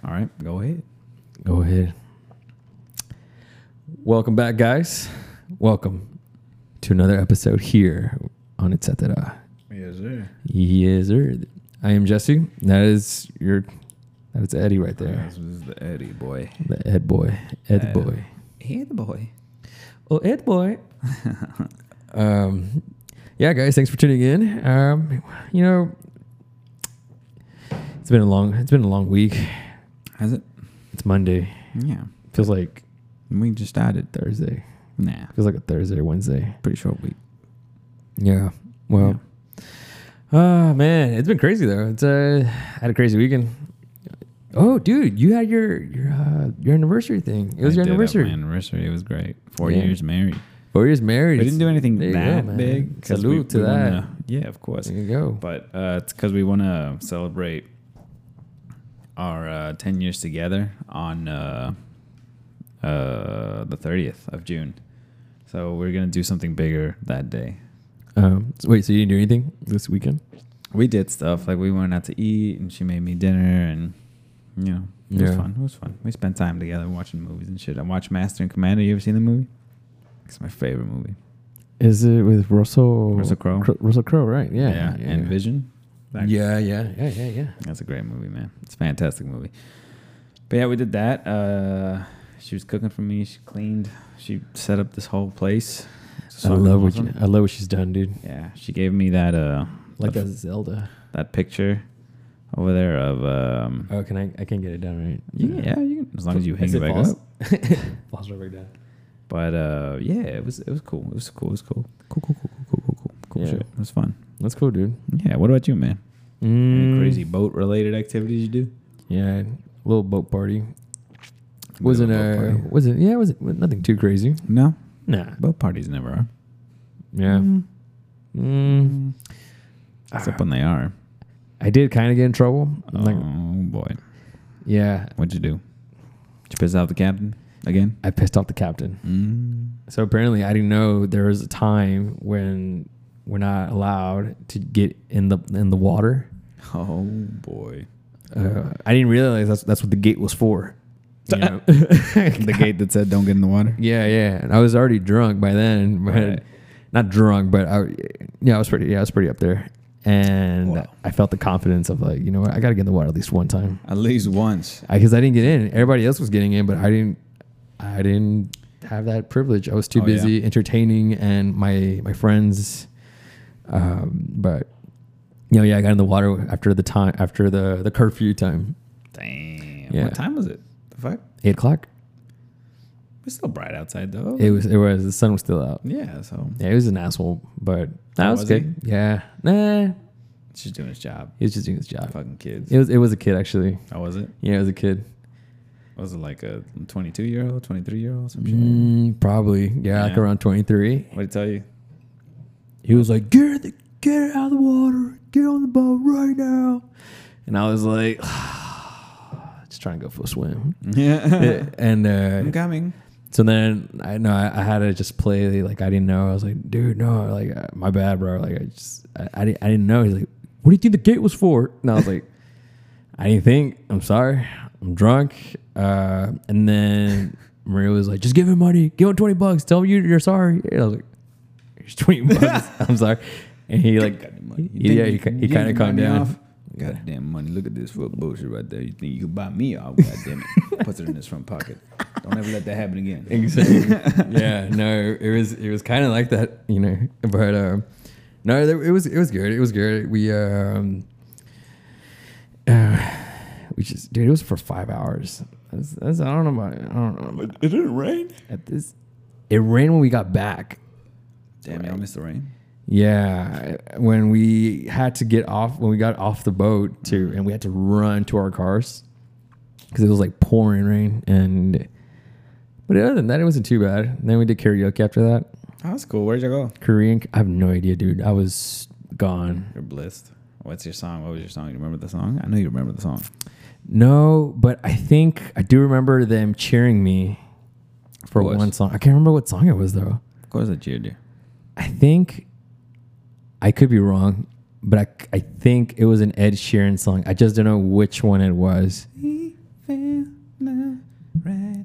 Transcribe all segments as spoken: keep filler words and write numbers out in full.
All right, go ahead. Go ahead. Welcome back, guys. Welcome to another episode here on Etcetera. Yes, sir. Yes, sir. I am Jesse. That is your, that is Eddie right there. This is the Eddie boy. The Ed boy. Ed Ed. boy. Ed boy. Oh, Ed boy. um, yeah, guys, thanks for tuning in. Um, you know, it's been a long, it's been a long week. Has it? It's Monday. Yeah. Feels like We just started. Thursday. Nah. Feels like a Thursday or Wednesday. Pretty short week. Yeah. Well, oh man, it's been crazy though. It's uh, I had a crazy weekend. Oh, dude, you had your your uh, your anniversary thing. It was I your did have anniversary. my anniversary. It was great. Four Yeah. years married. Four years married. We didn't do anything There you that go, man. big. 'cause Salute we- to we that. wanna- yeah, of course. There you go. But uh, it's because we want to celebrate our uh, ten years together on uh, uh, the thirtieth of June. So we're going to do something bigger that day. Um, so wait, so you didn't do anything this weekend? We did stuff. Like we went out to eat and she made me dinner and, you know, it was Yeah. fun. It was fun. We spent time together watching movies and shit. I watched Master and Commander. You ever seen the movie? It's my favorite movie. Is it with Russell Russell Crowe? Cro- Russell Crowe, right? Yeah. Yeah. yeah. And Vision. That- Yeah, yeah, yeah, yeah, yeah. That's a great movie, man. It's a fantastic movie. But yeah, we did that. Uh, she was cooking for me. She cleaned. She set up this whole place. It's I fucking love what awesome. you, I love what she's done, dude. Yeah, she gave me that uh Like the- that Zelda. that picture over there of um Oh, can I? I can't get it down right. yeah, you can, as long as you hang Is it back false? up. Falls right back down. But uh yeah, it was it was cool. It was cool. It was cool. Cool, cool, cool, cool, cool, cool, cool. Cool Yeah. shit. It was fun. That's cool, dude. Yeah. What about you, man? Any Mm, crazy boat related activities you do? Yeah, little boat party. Bit Wasn't of a boat uh, party. was it? Yeah, was it nothing too crazy? No, Nah. boat parties never are. Yeah. Mm. Mm. Except when they are. I did kind of get in trouble. Oh Like, boy. yeah, What'd you do? Did you piss off the captain again? I pissed off the captain. Mm. So apparently, I didn't know there was a time when we're not allowed to get in the in the water. Oh boy. Uh, I didn't realize that's that's what the gate was for. You know? The gate that said don't get in the water? Yeah, yeah. And I was already drunk by then, but Right. not drunk, but I, yeah, I was pretty, yeah, I was pretty up there, and Wow. I felt the confidence of like, you know what, I got to get in the water at least one time, At least once. because I, I didn't get in. Everybody else was getting in, but I didn't. I didn't have that privilege. I was too Oh, busy yeah. entertaining and my my friends. Um, but you know, yeah, I got in the water after the time after the the curfew time, Damn. Yeah. What time was it? The fuck? eight o'clock. It's still bright outside though. It was it was the sun was still out. Yeah, so Yeah, he was an asshole, but that Oh, was, was good. Yeah, nah, she's doing his job. he was just doing his job. Fucking kids. It was it was a kid actually. How was it? Yeah, it was a kid. Was it like a twenty-two year old, twenty-three year old, some shit? Mm, probably, yeah, like Yeah. around twenty-three. What did he tell you? He was like, "Get the get out of the water, get on the boat right now," and I was like, just trying to go for a swim. Yeah. and uh, I'm coming. so then I know I, I had to just play like I didn't know. I was like, "Dude, no, like uh, my bad, bro. Like I just I, I didn't I didn't know." He's like, "What do you think the gate was for?" And I was like, "I didn't think. I'm sorry. I'm drunk." Uh, and then Maria was like, "Just give him money. Give him twenty bucks. Tell him you, you're sorry." And I was like, "Here's twenty bucks. I'm sorry." And he like, Goddamn money. You he, think yeah, you he, can- he you kind of can buy calmed me down. off? Goddamn money. Look at this for bullshit right there. You think you could buy me off? Goddamn it. Puts it in his front pocket. Don't ever let that happen again. Exactly. Yeah, no, it was it was kind of like that, you know. But um, no, there, it was it was good. It was good. We um, uh, we just dude, it was for five hours. That's, that's I don't know about I don't know. About, It didn't rain? at this, it rained when we got back. Damn, y'all missed the rain. Yeah, when we had to get off, when we got off the boat to, and we had to run to our cars because it was like pouring rain. And but other than that, it wasn't too bad. And then we did karaoke after that. Oh, that's cool. Where'd you go? Korean, I have no idea, dude. I was gone. You're blessed. What's your song? What was your song? You remember the song? I know you remember the song. No, but I think I do remember them cheering me for What? one song. I can't remember what song it was though. Of course I cheered you. I think I could be wrong, but I, I think it was an Ed Sheeran song. I just don't know which one it was. feel love right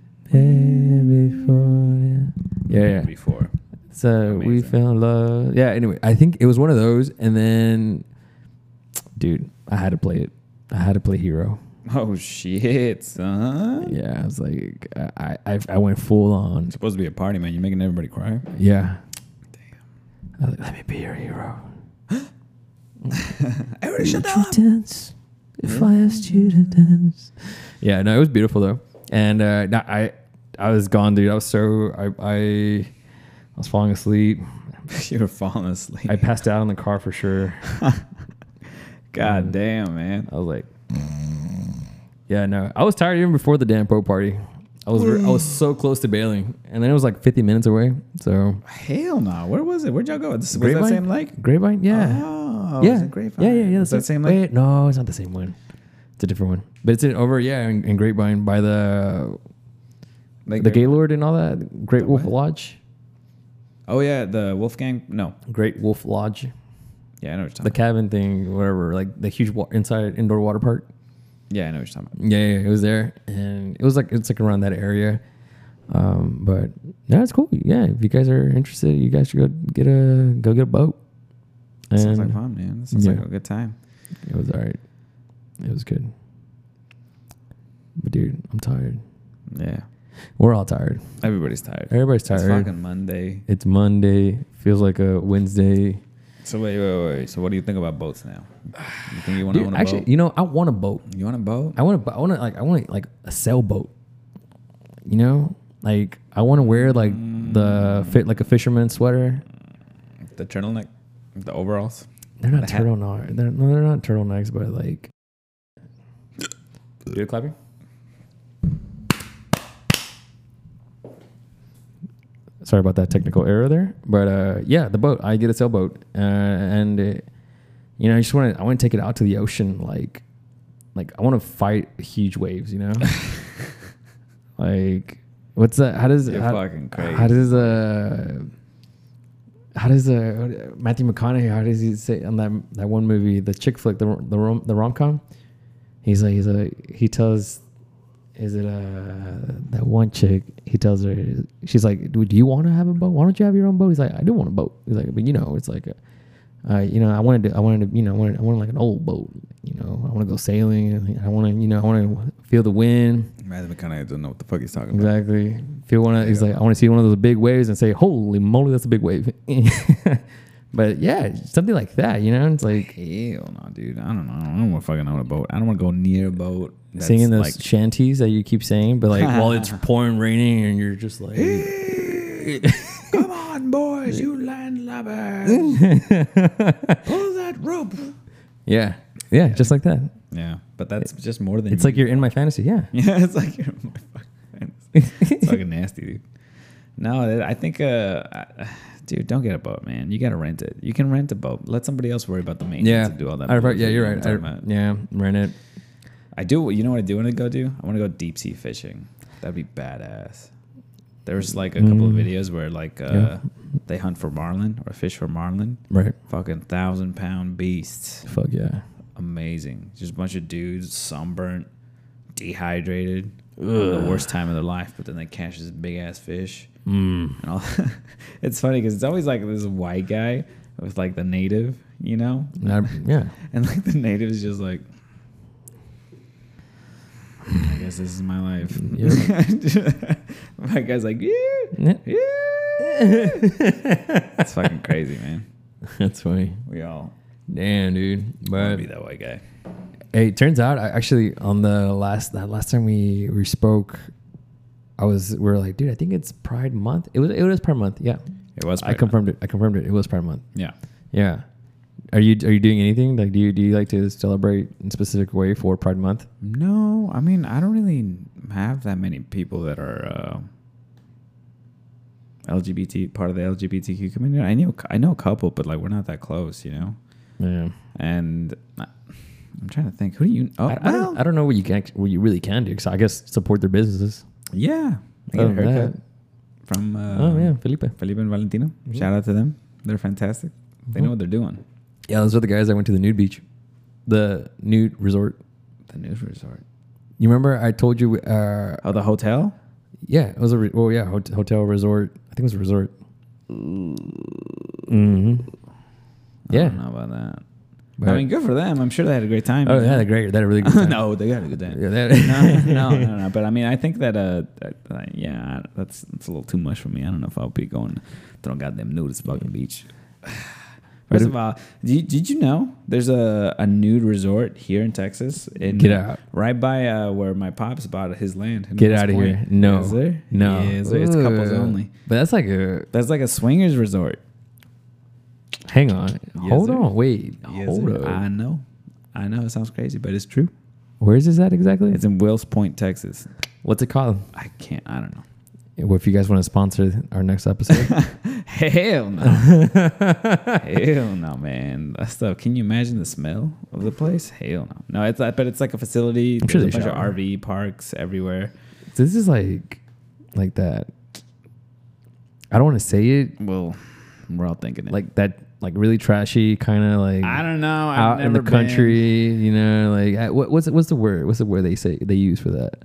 before. Yeah, yeah. yeah. before. So we Amazing. found love. Yeah. Anyway, I think it was one of those, and then, dude, I had to play it. I had to play Hero. Oh shit, son! Yeah, I was like, I, I, I went full on. It's supposed to be a party, man. You're making everybody cry. Yeah. Damn. I was like, let me be your hero. Everybody shut Would you dance if I asked you to dance? Yeah, no, it was beautiful though, and uh, no, I, I was gone, dude. I was so I, I, I was falling asleep. You were falling asleep. I passed out in the car for sure. God Um, damn, man. I was like, yeah, no, I was tired even before the damn pro party. I was re- I was so close to bailing, and then it was like fifty minutes away. So Hell no. Where was it? Where'd y'all go? This was that Grapevine? same lake? Grapevine, yeah, Oh, yeah, was it Grapevine? yeah, yeah, yeah. Is That's that same Wait, lake? no, it's not the same one. It's a different one, but it's in over yeah in, in Grapevine by the Lake the Grapevine? Gaylord and all that. Great The Wolf what? Lodge. Oh yeah, the Wolfgang. No. Great Wolf Lodge, Yeah, I know what you're talking the about. cabin thing, whatever, like the huge wa- inside indoor water park. Yeah, I know what you're talking about. Yeah, yeah, it was there, and it was like it's like around that area. Um, but yeah, it's cool. Yeah, if you guys are interested, you guys should go get a go get a boat. That sounds like And fun, man. That sounds yeah. like a good time. it was all right. It was good. But dude, I'm tired. Yeah. We're all tired. Everybody's tired. Everybody's It's tired. fucking Monday. It's Monday. Feels like a Wednesday. So wait, wait, wait, wait. So what do you think about boats now? You think you want to Dude, own a actually, boat? you know, I want a boat. You want a boat? I want to. I want to like. I want like a sailboat. You know, like I want to wear like the fit like a fisherman sweater. The turtleneck? The overalls? They're not The hat? turtlenecks. They're no, they're not turtlenecks, but like. Do it clapping. Sorry about that technical error there, but uh, yeah, the boat. I get a sailboat, uh, and uh, you know, I just want to. I want to take it out to the ocean, like, like I want to fight huge waves. You know, like what's that? How does You're how, fucking crazy. How does uh how does uh Matthew McConaughey? How does he say on that that one movie, the chick flick, the the rom the rom com? He's like he's like he tells. Is it uh that one chick? He tells her, she's like, "Do you want to have a boat? Why don't you have your own boat?" He's like, "I do want a boat." He's like, "But you know, it's like, a, uh, you know, I wanted to, I wanted to, you know, I wanted, I wanted like an old boat. You know, I want to go sailing. And I want to, you know, I want to feel the wind. Matthew McConaughey doesn't know what the fuck he's talking about. Exactly. Feel one of. He's Yeah. like, I want to see one of those big waves and say, "Holy moly, that's a big wave." But yeah, something like that. You know, it's like Hell no, dude. I don't know. I don't want to fucking own a boat. I don't want to go near a boat. That's singing those like, shanties that you keep saying, but like while it's pouring, raining, and you're just like. come on, boys, you landlubbers. Pull that rope. Yeah, yeah, just like that. Yeah, but that's just more than It's like you're in my fantasy. Yeah, Yeah, it's like you're my fucking fantasy. It's fucking nasty, dude. No, I think, uh, I- dude, don't get a boat, man. You gotta rent it. You can rent a boat. Let somebody else worry about the maintenance yeah. and do all that. I, right, bullshit, yeah, you you're know right. what I'm I, talking about. yeah, rent it. I do. You know what I do want to go do? I want to go deep sea fishing. That'd be badass. There's like a couple of Mm. videos where like uh, Yeah. they hunt for marlin or fish for marlin. Right. Fucking thousand pound beasts. Fuck yeah. Amazing. Just a bunch of dudes, sunburnt, dehydrated, having the worst time of their life. But then they catch this big ass fish. Mm. And all. It's funny because it's always like this white guy with like the native, you know, Not, yeah. and like the native is just like, I guess this is my life. My guy's like, yeah, Yeah. yeah. It's fucking crazy, man. That's funny. We all Damn, dude. want to But be that white guy. hey, it turns out I actually on the last that last time we we spoke, I was we were like, dude, I think it's Pride Month. It was it was Pride Month. Yeah, It was. I confirmed it. I confirmed it. It was Pride Month. Yeah. Yeah. Are you are you doing anything? Like, do you do you like to celebrate in a specific way for Pride Month? No, I mean, I don't really have that many people that are uh, L G B T part of the L G B T Q community. I know I know a couple, but like we're not that close, you know. Yeah. And I- I'm trying to think. Who do you? Oh, I, I well, don't I don't know what you can what you really can do. Because I guess support their businesses. yeah. I get a Other than haircut that- from. Uh, Oh yeah, Felipe. Felipe and Valentino. Mhm. Shout out to them. They're fantastic. They know Mhm. what they're doing. Yeah, those are the guys that went to the nude beach, the nude resort. The news resort. You remember I told you? Uh, Oh, the hotel. yeah, it was a re- well, yeah, hot- hotel resort. I think it was a resort. Mm-hmm. I Yeah. don't know about that. But- I mean, good for them. I'm sure they had a great time. Oh, you they know? had a great. They had a really good time. no, they had a good time. Yeah, they had- no, no, no, no. But I mean, I think that, uh, that, uh, yeah, that's that's a little too much for me. I don't know if I'll be going to no goddamn nudist fucking beach. First of all, did you, did you know there's a, a nude resort here in Texas? In, Get out. Right by uh, where my pops bought his land. in Get West out of Point. here. No. Is there? No. Yeah, is there? It's couples Ugh. only. But that's like a. That's like a swingers resort. Hang on. Hold sir. on. Wait. Yes, Hold sir. up. I know. I know it sounds crazy, but it's true. Where is this at exactly? It's in Wills Point, Texas. What's it called? I can't. I don't know. Well, if you guys want to sponsor our next episode, Hell no. Hell no, man. That stuff. Can you imagine the smell of the place? Hell no. No, it's like, but it's like a facility. I'm sure There's they a bunch of shower. R V parks everywhere. this is like, like that. I don't want to say it Well, we're all thinking it. like that, like really trashy kind of like I don't know. I've out in the never country. You know, like I- what, what's what's the word? What's the word they say they use for that?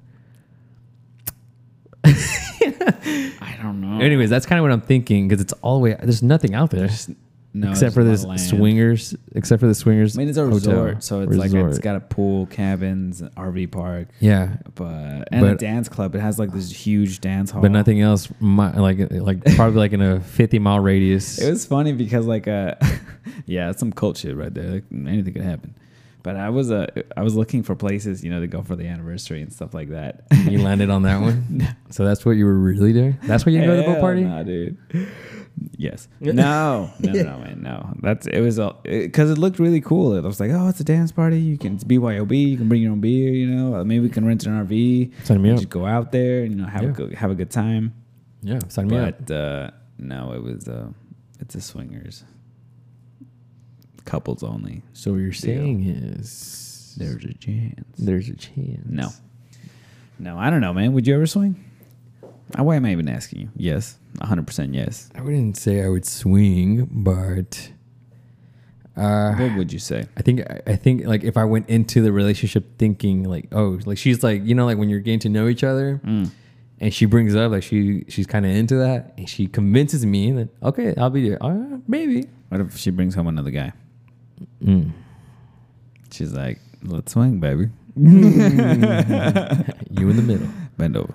Been. I don't know. Anyways, that's kind of what I'm thinking because it's all the way. There's nothing out there no, except there's for a lot this of land. swingers. Except for the swingers. I mean, it's a hotel. resort, so it's like a, it's Resort. got a pool, cabins, R V park, Yeah, but and a But- dance club. It has like this huge dance hall. but nothing else. mi- Like like probably like in a fifty mile radius. It was funny because like uh yeah, it's some cult shit right there. Like, anything could happen. But I was uh I was looking for places, you know, to go for the anniversary and stuff like that. You landed on that one. So that's what you were really doing. That's why you go to the boat Hell party. Nah, dude. Yes. No. No. No. No, man. No. That's it was because it, it looked really cool. It was like, oh, it's a dance party. You can it's B Y O B. You can bring your own beer. You know, uh, maybe we can rent an R V. Sign me and up. Just go out there and you know have Yeah. a good, have a good time. Yeah, sign me up. But uh, no, it was uh, it's a swingers. Couples only. So what you're saying is There's a chance. there's a chance. No. No, I don't know, man. Would you ever swing? Uh, Why am I even asking you? Yes. one hundred percent yes. I wouldn't say I would swing, but uh, What would you say? I think I think like if I went into the relationship thinking like, oh, like she's like, you know, like when you're getting to know each other, Mm. and she brings up like she she's kind of into that, and she convinces me that okay, I'll be there. Uh, maybe. What if she brings home another guy? Mm. She's like, let's swing, baby. You in the middle. Bend over.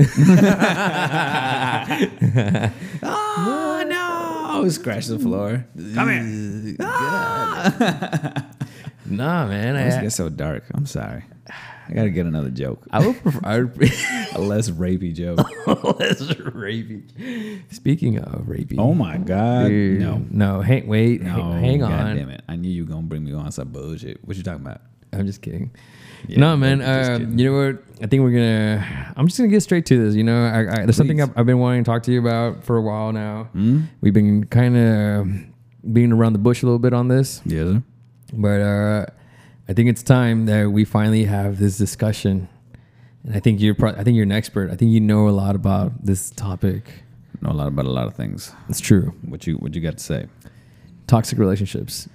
Oh, no. Scratch the floor. Come here. Ah. Nah, man. This I, gets so dark. I'm sorry. I got to get another joke. I would prefer. I would A less rapey joke. less rapey. Speaking of rapey. Oh, my God. Dude, No. no. Hang, wait. No, hang, hang God on. damn it. I knew you were going to bring me on some bullshit. What you talking about? I'm just kidding. Yeah, no, man. just Uh, kidding. you know what? I think we're gonna. I'm just gonna get straight to this. You know, I, I, there's something Please. I've, I've been wanting to talk to you about for a while now. Hmm? We've been kind of being around the bush a little bit on this, Yes, sir. but uh, I think it's time that we finally have this discussion. And I think you're. Pro- I think you're an expert. I think you know a lot about this topic. Know a lot about a lot of things. It's true. What you what you got to say? Toxic relationships.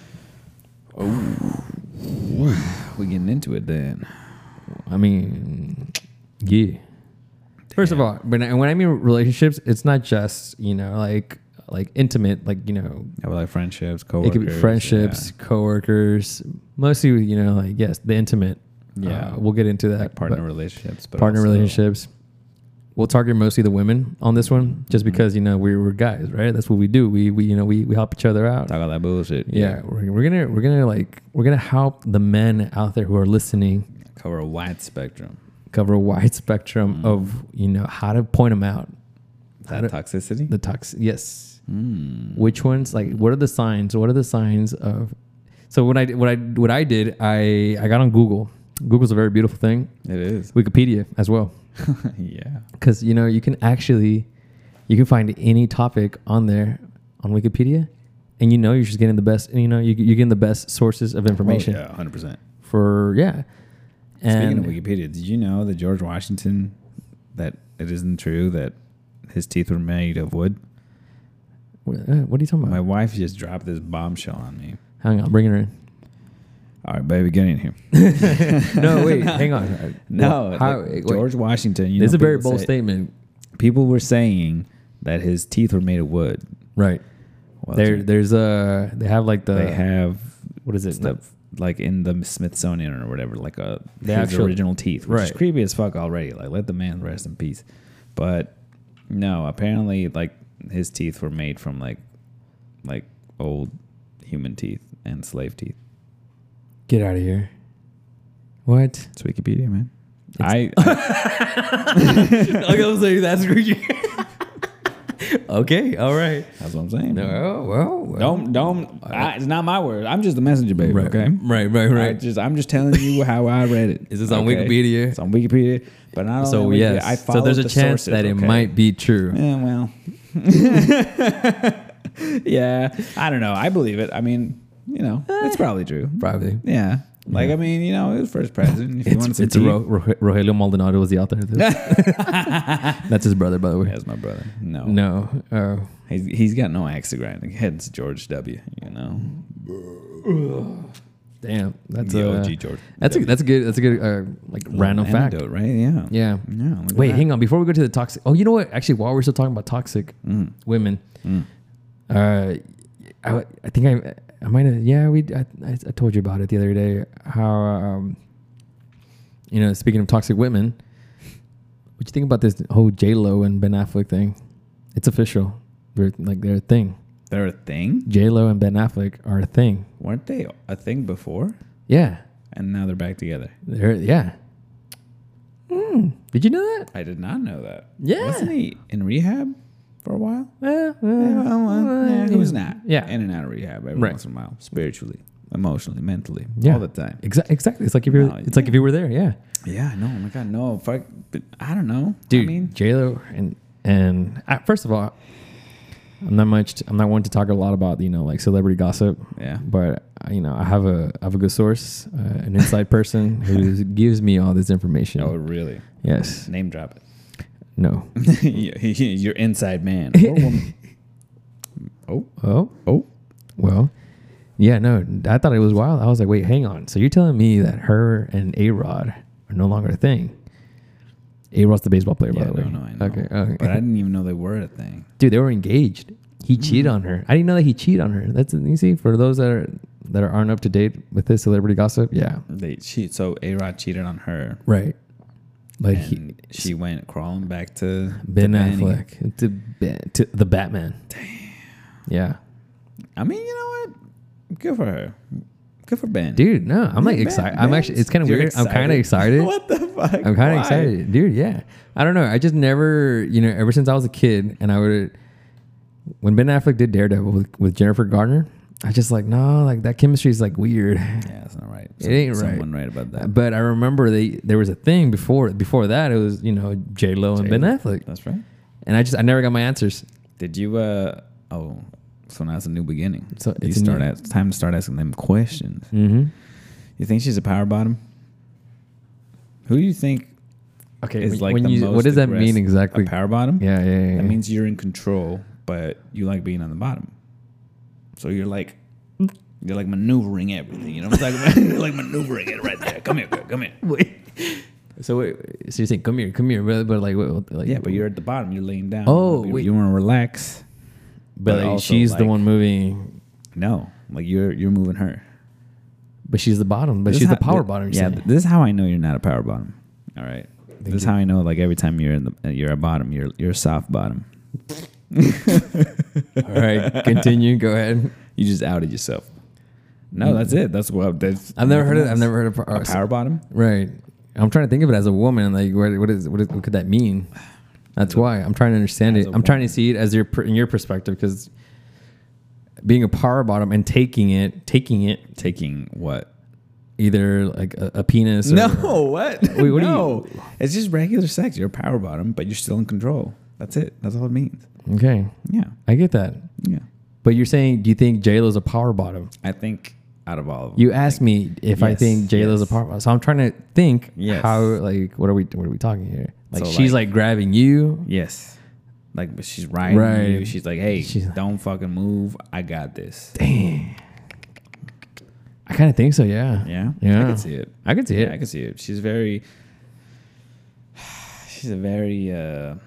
We getting into it then. I mean, yeah. First of all, when I, when I mean relationships, it's not just, you know, like like intimate, like, you know, Have like friendships, it coworkers. could be friendships, coworkers, mostly, you know, like, yes, the intimate. Yeah. Uh, we'll get into that. Like partner but relationships, but partner also- relationships. We'll target mostly the women on this one, just Mhm. because, you know, we're, we're guys, right? That's what we do. We, we you know, we, we help each other out. Talk all that bullshit. Yeah, we're, we're gonna we're gonna like we're gonna help the men out there who are listening Cover a wide spectrum. cover a wide spectrum Mm. of, you know, how to point them out. Is How that to- toxicity? The tox, yes. Mm. Which ones? Like, what are the signs? What are the signs of? So what I what I what I did, I I got on Google. Google's a very beautiful thing. It is. Wikipedia as well, Yeah. because you know you can actually you can find any topic on there on Wikipedia, and you know you're just getting the best. You know you, you're getting the best sources of information Oh, yeah, one hundred percent. for yeah. Speaking And of Wikipedia, did you know that George Washington, that it isn't true that his teeth were made of wood? what, uh, what are you talking about? My wife just dropped this bombshell on me. Hang on, bring it in. All right, baby, get in here. No, wait, hang on. No, Well, how, like, wait, George Washington. You this is know, a very people bold say- statement. People were saying that his teeth were made of wood. Right. Well, There, there's a. They have like the. they have what is it? stuff like in the Smithsonian or whatever, like a The his actual- original teeth, which is right. creepy as fuck already. Like, let the man rest in peace. But no, apparently, like his teeth were made from like like old human teeth and slave teeth. Get out of here. What? It's Wikipedia, man. I, I was like, that's creepy. Okay, all right. that's what I'm saying. man. No, well, well. Don't don't. I, it's not my word. I'm just the messenger, baby. Right, Okay. right, right, I right. just I'm just telling you how I read it. Is this on okay? Wikipedia? It's on Wikipedia, but not So only on Wikipedia, yes, I so there's a followed the chance sources, that it okay? might be true. Yeah, well. Yeah, I don't know. I believe it. I mean, you know, it's probably true. Probably. Yeah. Like, Yeah. I mean, you know, it was first president. If you wanted It's, some it's a tea- Ro- Ro- Rogelio Maldonado was the author of this. That's his brother, by the way. That's my brother. No. No. Uh, He's, he's got no axe to grind. Hence George W., you know. damn. That's the a O G George. That's a that's a good that's a good uh, like random fact. Anecdote, right? Yeah. Yeah. Yeah. look at Wait, that. hang on. Before we go to the toxic. Oh, you know what? Actually, while we're still talking about toxic Mm. women, Mm. uh, I, I think I I might have. Yeah, we. I, I I told you about it the other day. How um, you know, speaking of toxic women, what you think about this whole J Lo and Ben Affleck thing? It's official. They're like they're a thing. They're a thing? J Lo and Ben Affleck are a thing. Weren't they a thing before? Yeah, And now they're back together. they're yeah. Mm, did you know that? I did not know that. Yeah. Wasn't he in rehab for a while? Yeah, Yeah, well, well, yeah, who's not? Yeah. In and out of rehab every Right. once in a while. Spiritually, emotionally, mentally. Yeah. All the time. Exa- exactly. It's like if you were. No, it's like yeah. if you were there. Yeah, Yeah, no, oh my God, no. Fuck, but I don't know. dude. I mean, J Lo and and uh, first of all, I'm not much. I'm not one to talk a lot about you know like celebrity gossip. yeah. But uh, you know, I have a I have a good source, uh, an inside person who gives me all this information. Oh, really? Yes. Name drop it. No. Your inside man. Or woman. Oh, Oh. oh. Well. Yeah. No. I thought it was wild. I was like, wait, hang on. So you're telling me that her and A Rod are no longer a thing? A Rod's the baseball player, Yeah, by the way. no, no, I know. Okay. Okay. But I didn't even know they were a thing. Dude, they were engaged. He cheated on her. I didn't know that he cheated on her. That's you see for those that are that are, aren't up to date with this celebrity gossip. Yeah. They cheat. So A Rod cheated on her. Right. Like he, And she went crawling back to Ben to Benny. Affleck to, Ben, to the Batman. Damn. Yeah. I mean, you know what? Good for her. Good for Ben. Dude, no, I'm like Ben- excited. I'm actually. It's kind of You're weird. I'm kind of excited. What the fuck? I'm kind of Why? excited, dude. Yeah, I don't know. I just never, you know, ever since I was a kid, and I would, when Ben Affleck did Daredevil with, with Jennifer Garner, I just like no, like that chemistry is like weird. Yeah, that's not right. It ain't right. Someone right about that. But I remember they there was a thing before before that. It was you know J Lo and Ben J-Lo. Affleck, That's right. and I just I never got my answers. Did you? uh Oh, so now it's a new beginning. So you it's a start. new- At, it's time to start asking them questions. Mm-hmm. You think she's a power bottom? Who do you think Okay, is when, like when the you, most what does that mean aggressive- exactly? A power bottom? Yeah, yeah, yeah. yeah. That means you're in control, but you like being on the bottom. So you're like, you're like maneuvering everything. You know what I'm talking about? You're like maneuvering it right there. Come here, girl. Come here. wait. So wait, so you're saying come here, come here, but, but like, what, like Yeah, but you're at the bottom. You're laying down. Oh, you, wait. you want to relax. but but like, also, she's the like- one moving, No, like you're you're moving her. but she's the bottom, but This she's is the how- power th- bottom. Yeah, Yeah, th- this is how I know you're not a power bottom. All right. This is you. how I know. Like every time you're in the you're a bottom, you're you're a soft bottom. all right, continue. Go ahead. You just outed yourself. No, that's it. That's what. That's I've never heard of. I've never heard of a power bottom. Right. I'm trying to think of it as a woman. Like, what what is what, is, what could that mean? That's why I'm trying to understand as it. a I'm trying woman. to see it as your per- in your perspective, because being a power bottom and taking it, taking it, Taking what? either like a, a penis. Or, No, what? Wait, what do no. It's just regular sex. You're a power bottom, but you're still in control. That's it. That's all it means. Okay, Yeah. I get that. Yeah. But you're saying, do you think J Lo's a power bottom? I think out of all of them. You asked me if I Yes, think J Lo's yes. a power bottom, so I'm trying to think Yes. how like what are we what are we talking here? Like So, she's like, like- grabbing you. Yes. Like but she's riding Right. you. She's like, hey, She's- don't fucking move. I got this. Dang. I kind of think so. Yeah. Yeah, Yeah. I can see it. I can see Yeah, it. I can see it. She's very. She's a very uh,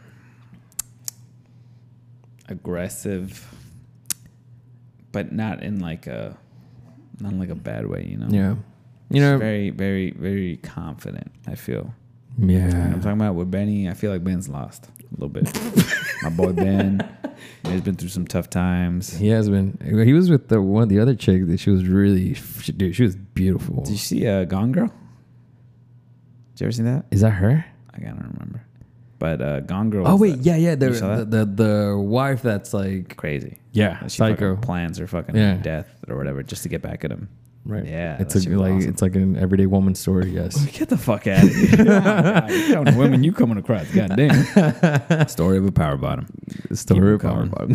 aggressive, but not in like a, not in like a bad way. You know. Yeah. You She's know. very, very, very confident. I feel. Yeah. I'm talking about with Benny. I feel like Ben's lost a little bit. My boy Ben, he's been through some tough times. He has been. He was with the one of the other chick that she was really, she, dude. She was beautiful. Did you see uh, Gone Girl? Did you ever see that? Is that her? I can't remember. But uh, Gone Girl. Oh was wait, the- yeah, yeah. The you saw the, that? the the wife that's like Crazy. yeah, That she psycho. fucking plans her fucking Yeah. death or whatever just to get back at him. Right. Yeah, It's that a, shit was like awesome. it's like an everyday woman story. Yes. Get the fuck out of here. Oh my God, you're coming to women, you coming across. God damn. Story of a power bottom. Story of Keep it power going.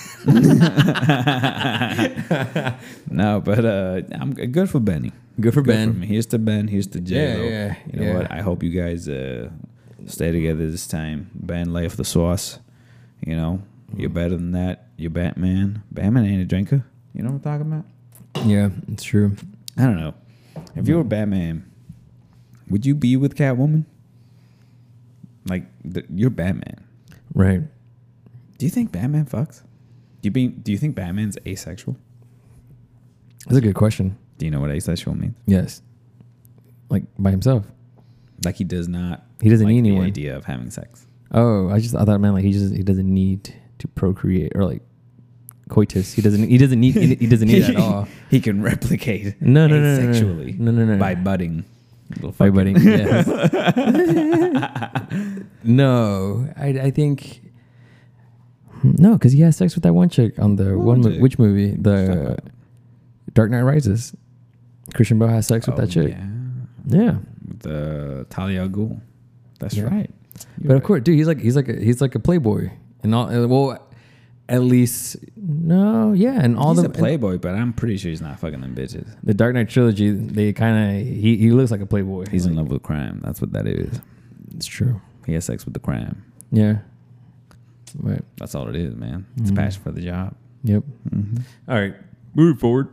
Yep. No, but uh, I'm g- good for Benny. Good for Good Ben. for me. Here's to Ben. Here's to J-Lo. Yeah, yeah, You know yeah. what? I hope you guys uh, stay together this time. Ben, lay off the sauce. You know, you're better than that. You're Batman. Batman ain't a drinker. You know what I'm talking about? Yeah, it's true. I don't know. If you were Batman, would you be with Catwoman? Like, the, you're Batman. Right. Do you think Batman fucks? Do you be, Do you think Batman's asexual? That's a good question. Do you know what asexual means? Yes. Like by himself. Like he does not. He doesn't like need the anyone. idea of having sex. Oh, I just I thought it meant like he just he doesn't need to procreate or like coitus. He doesn't he doesn't need he doesn't need that at all. He can replicate. No, no, no, no, no, asexually. no, no, no, by budding. Little By fucking- budding. Yes. No, I I think no, because he has sex with that one chick on the What one mo- chick? which movie Talking the about? Dark Knight Rises. Christian Bale has sex with Oh, that chick. Yeah. Yeah. The Talia al Ghul. That's Yeah. right. You're But of right. course, dude, he's like he's like a, he's like a playboy, and all uh, well, at least no, yeah, and all he's the a playboy, but I'm pretty sure he's not fucking them bitches. the Dark Knight trilogy, they kind of he he looks like a playboy. He's in Like, love with crime. That's what that is. It's true. He has sex with the crime. Yeah. Right. That's all it is, man. It's Mhm. passion for the job. Yep. Mm-hmm. All right. Move forward.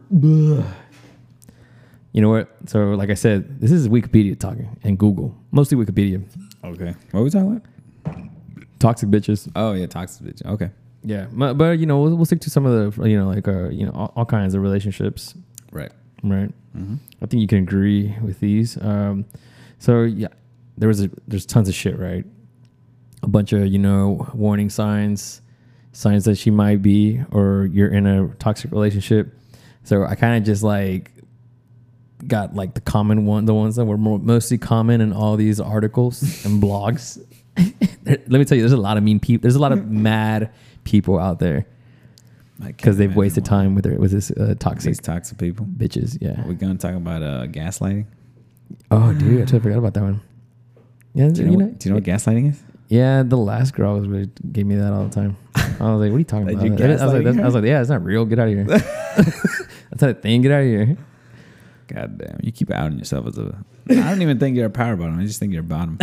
You know what? So, like I said, this is Wikipedia talking and Google, mostly Wikipedia. Okay. What were we talking about? Toxic bitches. Oh, yeah, toxic bitch. Okay. Yeah, but, but you know, we'll, we'll stick to some of the you know like uh you know all, all kinds of relationships, Right. right? Mm-hmm. I think you can agree with these. Um, so yeah, there was a there's tons of shit, right? A bunch of you know warning signs, signs that she might be or you're in a toxic relationship. So I kind of just like got like the common one, the ones that were more, mostly common in all these articles and blogs. Let me tell you, there's a lot of mean people. There's a lot of mad people out there because they've wasted time with their with this uh, toxic These toxic people. bitches. Yeah. Are we going to talk about uh, gaslighting? Oh, dude, I totally forgot about that one. Yeah, Do you know, what, do you know what gaslighting is? Yeah, the last girl was really gave me that all the time. I was like, "What are you talking Like, about?" you I was like, gaslighting that's, I was her? like, "Yeah, it's not real. Get out of here." That's not a thing. Get out of here. God damn. You keep outing yourself as a... I don't even think you're a power bottom. I just think you're a bottom.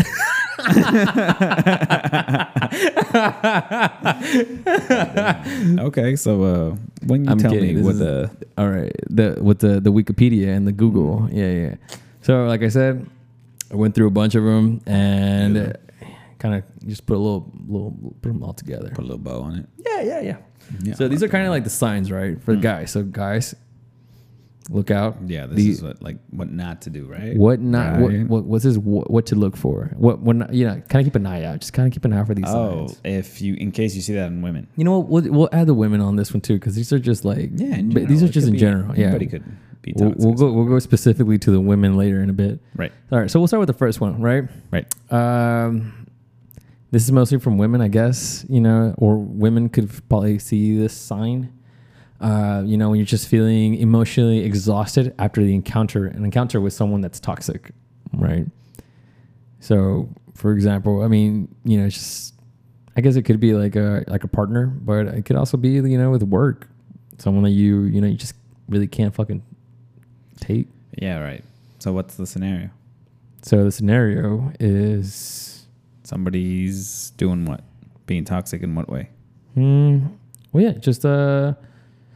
Okay, so uh, when you I'm tell kidding. me This what is- the... All right, the with the the Wikipedia and the Google. Yeah, yeah. So, like I said, I went through a bunch of them and Yeah. uh, kind of just put a little little put them all together. Put a little bow on it. Yeah, yeah, yeah. Yeah, So I these like are kind that. of like the signs, right, for the Mm. guys. So guys, look out. Yeah, this The- is what like what not to do, right? What not? Right. What, what what's this? What, what to look for? What what? Not, you know, kind of keep an eye out. Just kind of keep an eye out for these Oh, signs. if you in case you see that in women. You know what? We'll, we'll add the women on this one too because these are just like Yeah, in but these general, are it just could in be- general. Yeah, Anybody could be we'll, toxic. we'll go we'll go specifically to the women later in a bit. Right. All right, so we'll start with the first one, right? Right. Um, this is mostly from women, I guess. You know, or women could probably see this sign. Uh, you know, when you're just feeling emotionally exhausted after the encounter, an encounter with someone that's toxic, right? So, for example, I mean, you know, it's just I guess it could be like a like a partner, but it could also be you know with work, someone that you you know you just really can't fucking take. Yeah, right. So what's the scenario? So the scenario is, Somebody's doing what? Being toxic in what way? hmm, well, yeah, just uh,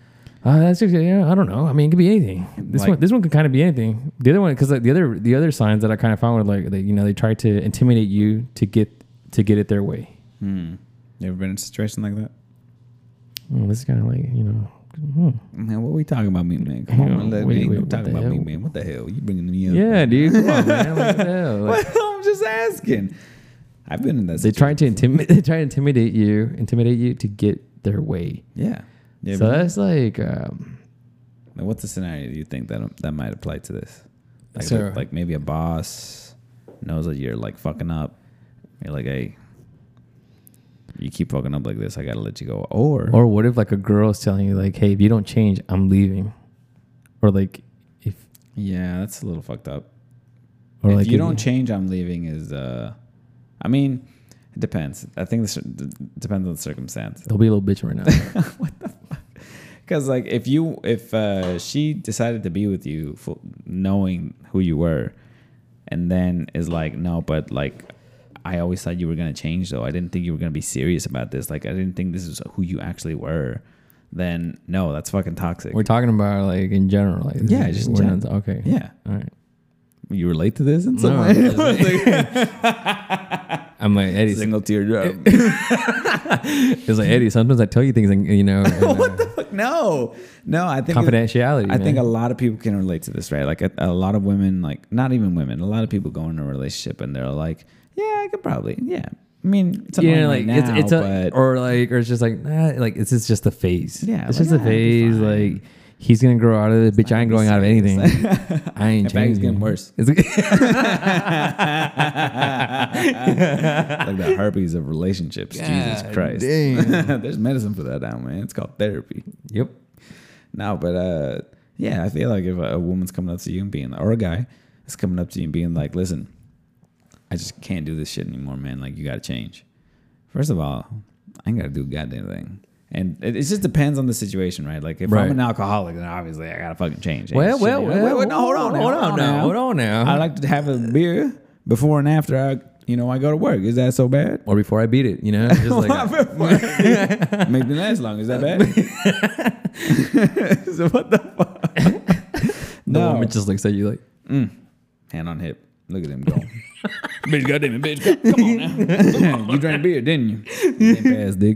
Uh, that's just, yeah, I don't know. I mean, it could be anything. This Like- one, this one could kind of be anything. The other one, because like the other, the other signs that I kind of found were like, they, you know, they try to intimidate you to get to get it their way. Hmm. You ever been in a situation like that? Well, this is kind of like, you know, hmm. Man, what we talking about me, man? Come on, Yeah, man. Let wait, me wait, don't what talk the about me, hell? man. What the hell? You bringing me up? Yeah, dude. Come on, man. Like, what the hell? Like, Well, I'm just asking. I've been in that. they Situation. try to intimidate. They try to intimidate you, intimidate you to get their way. Yeah. Yeah. so but- that's like, um, Now, what's the scenario do you think that that might apply to this? Like, So- like maybe a boss knows that you're like fucking up. You're like, hey, you keep fucking up like this, I gotta let you go. Or, or what if like a girl is telling you like, hey, if you don't change, I'm leaving, or like if, yeah, that's a little fucked up. or if like you if don't change, I'm leaving. Is uh, I mean, it depends. I think this depends on the circumstance. They'll be a little bitch right now. Because like if you if uh, she decided to be with you full, knowing who you were, and then is like no, but like I always thought you were gonna change though. I didn't think you were gonna be serious about this. Like I didn't think this is who you actually were. Then no, that's fucking toxic. We're talking about like in general. Like, Yeah, just in we're general. not- okay. Yeah, All right. you relate to this in some No, way. I'm like Eddie. Single teardrop. It's like Eddie. Sometimes I tell you things, and you know, and, uh, What the fuck? No, no. I think confidentiality. I think a man. lot of people can relate to this, right? Like a, a lot of women, like not even women, a lot of people go into a relationship and they're like, yeah, I could probably, yeah. I mean, it's yeah, annoying like right now, it's it's a but or like or it's just like nah, like it's just just a phase. Yeah, it's like, just a yeah, it'll be phase. fine. Like he's gonna grow out of it. Bitch, I ain't growing out of anything. I ain't In fact, it's changing. getting worse. It's like the herpes of relationships. Jesus God Christ. damn. There's medicine for that now, man. It's called therapy. Yep. No, but uh, yeah, I feel like if a, a woman's coming up to you and being, or a guy is coming up to you and being like, listen, I just can't do this shit anymore, man. Like, you got to change. First of all, I ain't got to do a goddamn thing. And it, it just depends on the situation, right? Like, if Right. I'm an alcoholic, then obviously I got to fucking change. Ain't Well, shit. well, well, Wait, wait, no, hold on. hold on now, hold on now. I like to have a beer before and after I, you know, I go to work. Is that so bad? Or before I beat it, you know, just like Make me last long. Is that bad? So what the fuck? the No. woman just looks at you like, Mm. Hand on hip. Look at him go. Bitch, goddamn it, bitch. Come on now. You drank beer, didn't you? Limp ass dick.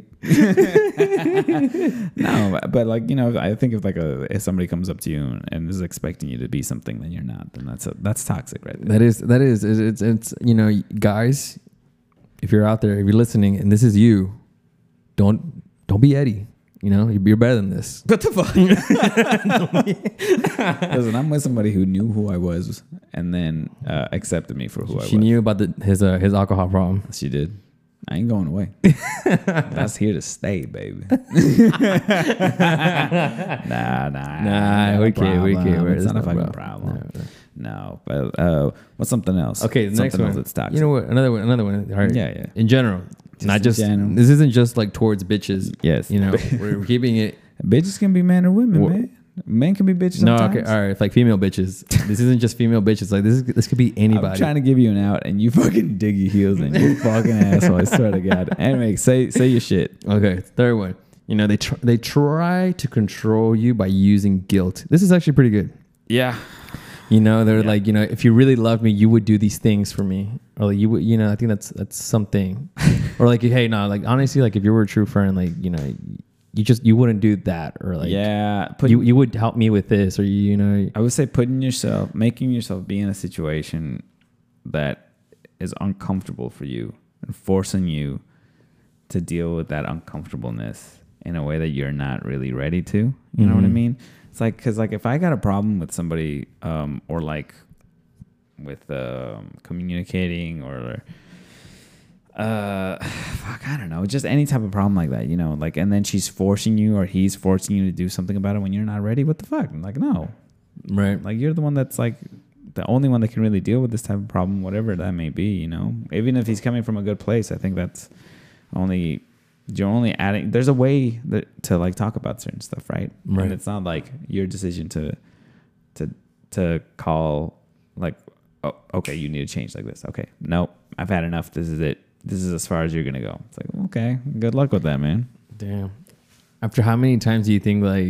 No, but, but like, you know, I think if like a if somebody comes up to you and is expecting you to be something that you're not, then that's a, that's toxic, right there. that is that is it's, it's it's you know, guys, if you're out there, if you're listening, and this is you, don't don't be Eddie. You know, you're better than this. What the fuck? Listen, I'm with somebody who knew who I was and then uh, accepted me for who I was. She knew about the, his uh, his alcohol problem. She did. I ain't going away. That's here to stay, baby. nah, nah, Nah, no we can't, we problem. can't. It's It's not a no fucking problem. problem. No, but uh, what's something else? Okay, the something next else one. that's toxic. You know what? Another one. Another one. All right. Yeah, yeah. In general, Just not in just. general. This isn't just like towards bitches. Yes. You know, we're keeping it. Bitches can be men or women, Wha- man. Men can be bitches. No, Sometimes. okay, all right. It's like female bitches. This isn't just female bitches. Like this is this could be anybody. I'm trying to give you an out, and you fucking dig your heels in. You fucking asshole. I swear to God. Anyway, say say your shit. Okay, third one. You know, they tr- they try to control you by using guilt. This is actually pretty good. Yeah. You know, they're Yeah. like, you know, if you really loved me, you would do these things for me, or like you would, you know, I think that's that's something, or like, hey, no, like honestly, like if you were a true friend, like you know, you just you wouldn't do that, or like, Yeah. Put, you you would help me with this, or you, you know, I would say putting yourself, making yourself be in a situation that is uncomfortable for you and forcing you to deal with that uncomfortableness in a way that you're not really ready to. You know what I Mhm. mean? It's like, cause like if I got a problem with somebody, um, or like with, um, communicating or, uh, fuck, I don't know, just any type of problem like that, you know, like, and then she's forcing you or he's forcing you to do something about it when you're not ready. What the fuck? I'm like, no, right? like you're the one that's like the only one that can really deal with this type of problem, whatever that may be, you know. Even if he's coming from a good place, I think that's only you're only adding. There's a way that to like talk about certain stuff, right? Right. And it's not like your decision to to to call like, oh, okay, you need to change like this. Okay, nope, I've had enough. This is it. This is as far as you're gonna go. It's like, okay, good luck with that, man. Damn. After how many times do you think like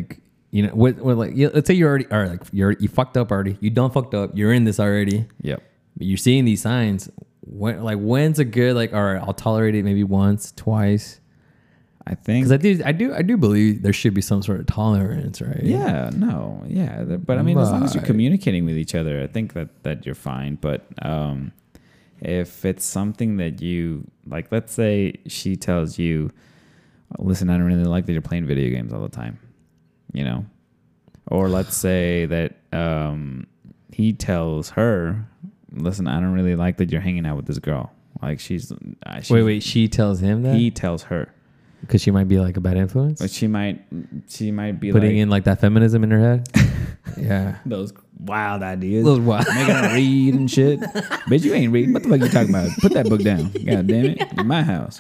you know, what, what like, yeah, let's say you're already, or like you're, you fucked up already. You done fucked up. You're in this already. Yep. But you're seeing these signs. When, like, when's a good, like, all right, I'll tolerate it maybe once, twice. I think. Because I do, I do, I do believe there should be some sort of tolerance, right? Yeah, no, yeah. But I mean, as long as you're communicating with each other, I think that, that you're fine. But um, if it's something that you, like, let's say she tells you, listen, I don't really like that you're playing video games all the time, you know? Or let's say that um, he tells her, listen, I don't really like that you're hanging out with this girl. Like, she's... Uh, she's wait, wait, she tells him that? He tells her. Because she might be like a bad influence? But she might, she might be Putting like... in like that feminism in her head? Yeah. Those wild ideas. Those wild. Making her read and shit. Bitch, you ain't reading. What the fuck you talking about? Put that book down. God damn it. In my house.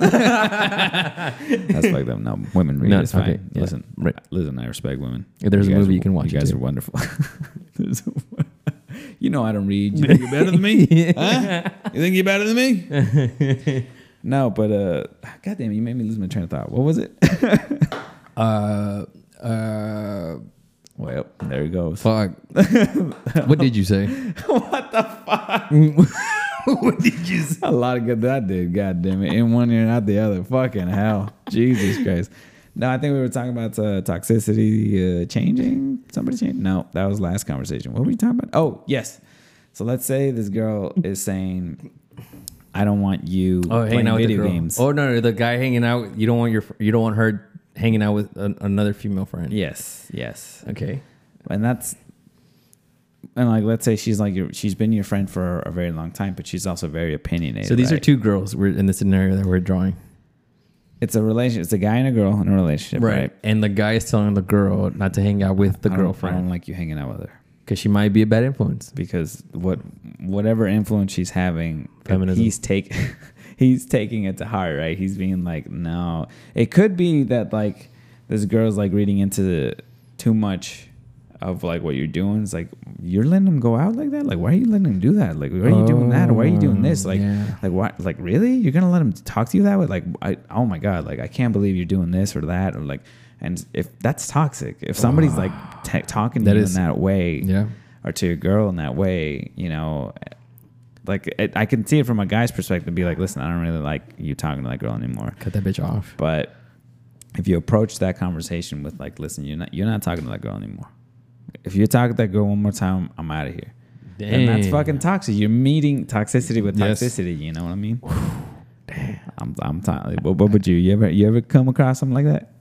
That's like them. No, women read. No, It's fine. okay, yeah. Listen, Right. listen, I respect women. If there's You a guys movie are- you can watch You it guys too. are wonderful. You know I don't read. You think you're better than me? Huh? You think you're better than me? No, but uh, God damn it, you made me lose my train of thought. What was it? Uh, uh, Well, there he goes. fuck. What did you say? What the fuck? What did you say? A lot of good that I did. God damn it. In one ear and out the other. Fucking hell. Jesus Christ. No, I think we were talking about uh, toxicity uh, changing. Somebody changed? No, that was last conversation. What were we talking about? Oh, yes. So let's say this girl is saying, I don't want you Oh, hanging playing out with the video girl. games. Oh no, no, the guy hanging out. You don't want your. You don't want her hanging out with an, another female friend. Yes, yes. Okay. And that's, and like, let's say she's like, your, she's been your friend for a very long time, but she's also very opinionated. So these right? are two girls. We're in the scenario that we're drawing. It's a relationship. It's a guy and a girl in a relationship, right? And the guy is telling the girl not to hang out with the I don't- I girlfriend don't like you hanging out with her. because she might be a bad influence. Because what whatever influence she's having, Feminism. he's take he's taking it to heart, right? He's being like, no. It could be that like this girl's like reading into the, too much of like what you're doing. It's like, you're letting him go out like that? Like, why are you letting him do that? Like, why are you doing that? Or why are you doing this? Like, yeah. like what? Like, really? You're gonna let him talk to you that way? Like, I, oh my god! Like, I can't believe you're doing this or that or like. And if that's toxic, if somebody's like t- talking to That you is- in that way, Yeah. or to a girl in that way, you know, like it, I can see it from a guy's perspective and be like, listen, I don't really like you talking to that girl anymore. Cut that bitch off. But if you approach that conversation with like, listen, you're not you're not talking to that girl anymore. If you talk to that girl one more time, I'm out of here. And that's Damn. fucking toxic. You're meeting toxicity with Yes. toxicity. You know what I mean? Damn. I'm I'm talking. What, what would you? You ever you ever come across something like that?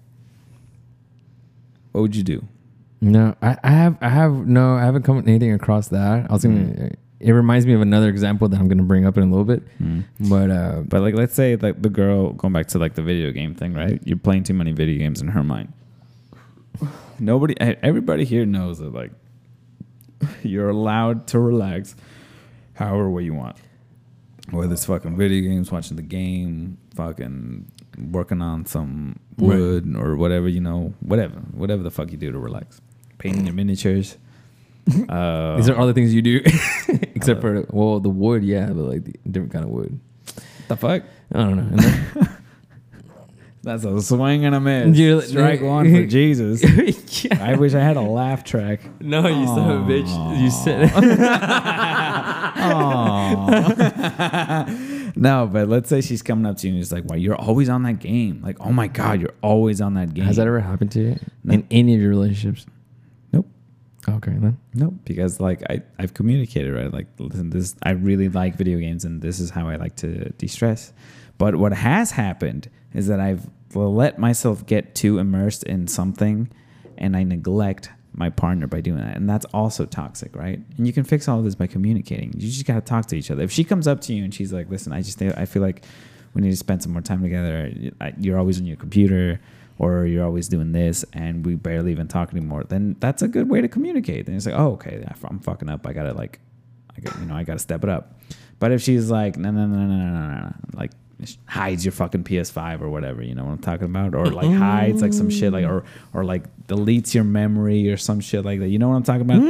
What would you do? No, I, I have, I have, no, I haven't come anything across that. I was gonna. Mm. It reminds me of another example that I'm gonna bring up in a little bit. But uh, But like, let's say like the girl going back to like the video game thing, right? You're playing too many video games in her mind. Nobody, everybody here knows that like you're allowed to relax however way you want. Whether it's fucking video games, watching the game, fucking working on some wood right. or whatever, you know, whatever, whatever the fuck you do to relax. Painting your miniatures. Uh, These are all the things you do, except for well, the wood, yeah, but like the different kind of wood. The fuck? I don't know. And then, that's a swing and a miss. You're- Strike one for Jesus. yeah. I wish I had a laugh track. No, you son of a bitch. You said. No, but let's say she's coming up to you and it's like, "Well, you're always on that game." Like, "Oh my god, you're always on that game." Has that ever happened to you No. in any of your relationships? Nope. Okay, then. Nope. Because like I, I've communicated, right? Like, listen, this I really like video games and this is how I like to de-stress. But what has happened is that I've let myself get too immersed in something and I neglect my partner by doing that. And that's also toxic, right? And you can fix all of this by communicating. You just got to talk to each other. If she comes up to you and she's like, listen, I just I feel like we need to spend some more time together. You're always on your computer or you're always doing this and we barely even talk anymore, then that's a good way to communicate. Then it's like, oh, okay, I'm fucking up. I got to like, I got, you know, I got to step it up. But if she's like, no, no, no, no, no, no, no, like, hides your fucking P S five or whatever, you know what I'm talking about, or like hides like some shit like, or or like deletes your memory or some shit like that, you know what I'm talking about?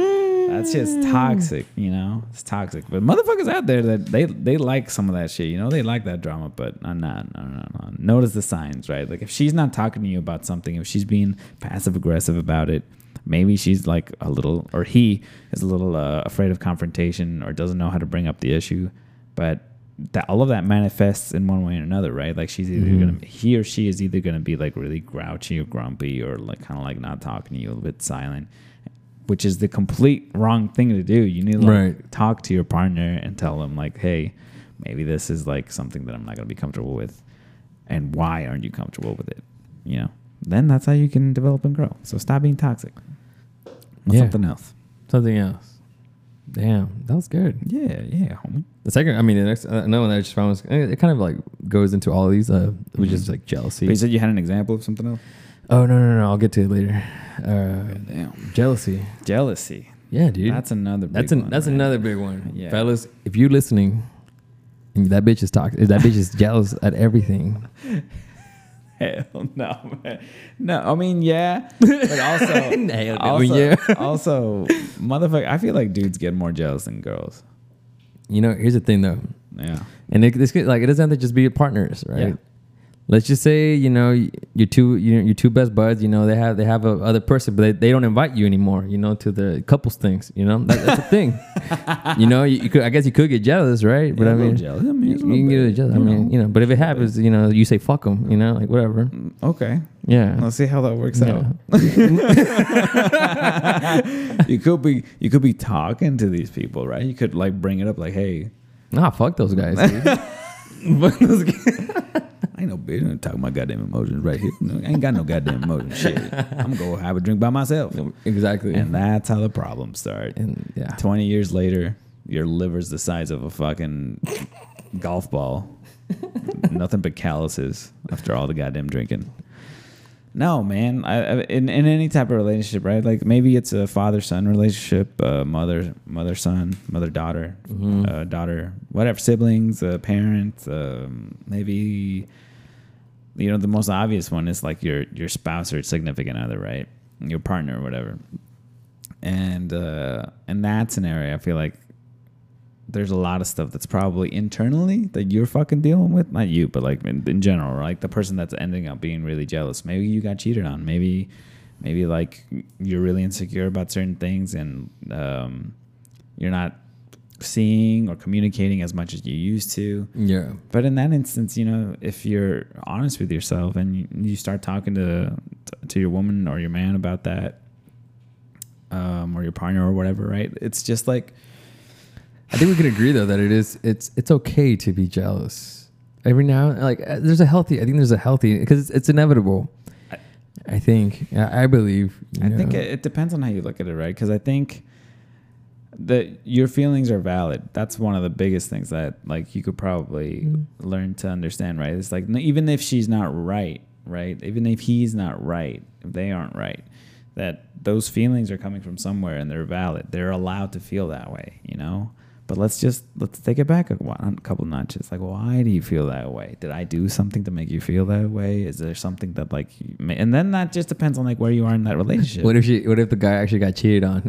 That's just toxic, you know. It's toxic. But motherfuckers out there that they they like some of that shit, you know. They like that drama, but no, no, no, no, no. Notice the signs, right? Like if she's not talking to you about something, if she's being passive aggressive about it, maybe she's like a little, or he is a little uh, afraid of confrontation or doesn't know how to bring up the issue. But that all of that manifests in one way or another, right? Like she's either mm-hmm. gonna, he or she is either gonna be like really grouchy or grumpy or like kind of like not talking to you, a little bit silent, which is the complete wrong thing to do. You need to like right. talk to your partner and tell them like, hey, maybe this is like something that I'm not gonna be comfortable with, and why aren't you comfortable with it? You know, then that's how you can develop and grow. So stop being toxic. Yeah. Something else. Something else. Damn, that was good. Yeah, yeah, homie. The second, I mean, the next, uh, another one that I just found was, it kind of like goes into all of these, uh, which is like jealousy. But you said you had an example of something else? Oh, no, no, no, I'll get to it later. Uh, Damn. Jealousy. Jealousy. Yeah, dude. That's another big that's an, one. That's right? another big one. Yeah. Fellas, if you're listening, and that bitch is talking, if that bitch is jealous at everything. Hell no, man. No, I mean, yeah. But also, Hell also, yeah. also, motherfucker, I feel like dudes get more jealous than girls. You know, here's the thing, though. Yeah. And it, this could, like, it doesn't have to just be partners, right? Yeah. Let's just say, you know, your two, you know, your two best buds, you know, they have they have a other person, but they, they don't invite you anymore, you know, to the couples things, you know, that, that's the thing. You know, you, you could, I guess you could get jealous, right? But yeah, I mean, jealous. I mean you, you can get jealous. I mean, you know, but if it happens, you know, you say fuck them, you know, like whatever. Okay. Yeah. Let's see how that works yeah. out. you could be you could be talking to these people, right? You could like bring it up, like, hey, nah, fuck those guys. Fuck those guys. I ain't no bitch. I'm talking my goddamn emotions right here. No, I ain't got no goddamn emotions. Shit. I'm going to have a drink by myself. Exactly. And that's how the problems start. And yeah. twenty years later, your liver's the size of a fucking golf ball. Nothing but calluses after all the goddamn drinking. No, man. I, I, in, in any type of relationship, right? Like maybe it's a father-son relationship, uh, mother, mother-son, mother-daughter, mm-hmm. uh, daughter, whatever, siblings, uh, parents, um, maybe... You know, the most obvious one is like your your spouse or significant other, right? Your partner or whatever. And uh, in that scenario, I feel like there's a lot of stuff that's probably internally that you're fucking dealing with. Not you, but like in, in general, like the person that's ending up being really jealous. Maybe you got cheated on. Maybe, maybe like you're really insecure about certain things and um, you're not seeing or communicating as much as you used to. Yeah. But in that instance, you know, if you're honest with yourself and you, you start talking to to your woman or your man about that, um, or your partner or whatever, right? It's just like, I think we can agree though that it is it's it's okay to be jealous every now. Like there's a healthy. I think there's a healthy because it's, it's inevitable. I, I think. I, I believe. I know. think it, it depends on how you look at it, right? Because I think that your feelings are valid. That's one of the biggest things that like you could probably mm. learn to understand, right? It's like even if she's not right, right? Even if he's not right, if they aren't right, that those feelings are coming from somewhere and they're valid. They're allowed to feel that way, you know? But let's just, let's take it back a, a couple notches. Like, why do you feel that way? Did I do something to make you feel that way? Is there something that like, you may, and then that just depends on like where you are in that relationship. What if she, what if the guy actually got cheated on?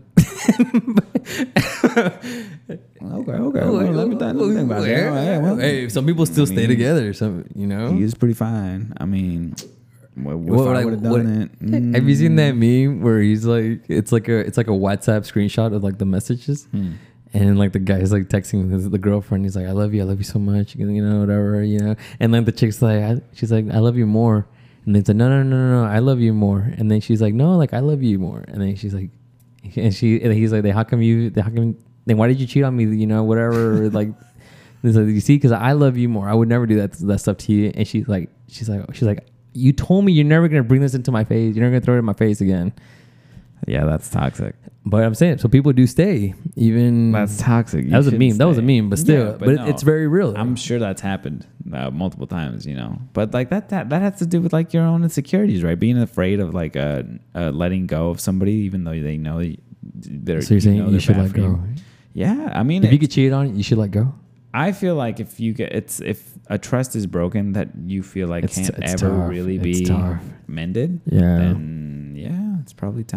Okay, okay. Well, let me, let me think about that. Hey, well, hey, some people still I mean, stay together. Some, you know, he is pretty fine. I mean, what, what, if I like, would have done what, it? Mm. Have you seen that meme where he's like, it's like a, it's like a WhatsApp screenshot of like the messages, hmm. and like the guy's like texting his, the girlfriend. He's like, "I love you, I love you so much," you know, whatever, you know. And then the chick's like, I, she's like, "I love you more," and then it's like, "No, no, no, no, no, I love you more." And then she's like, "No, like I love you more." And then she's like, and she, and he's like, "Then how come you? Then how come?" Then why did you cheat on me? You know, whatever. Like, like, you see, because I love you more. I would never do that that stuff to you. And she's like, she's like, she's like, you told me you're never gonna bring this into my face. You're never gonna throw it in my face again. Yeah, that's toxic. But I'm saying, so people do stay. Even that's toxic. You that was a meme. stay. That was a meme. But still, yeah, but, but no, it's very real. I'm sure that's happened uh, multiple times. You know, but like that, that that has to do with like your own insecurities, right? Being afraid of like uh, uh letting go of somebody, even though they know they're. So you're saying you, know you should let go. You. Yeah, I mean, if you get cheated on, you should let go. I feel like if you get it's if a trust is broken that you feel like it's, can't it's ever tough. really it's be tough. mended, yeah, then yeah, it's probably time.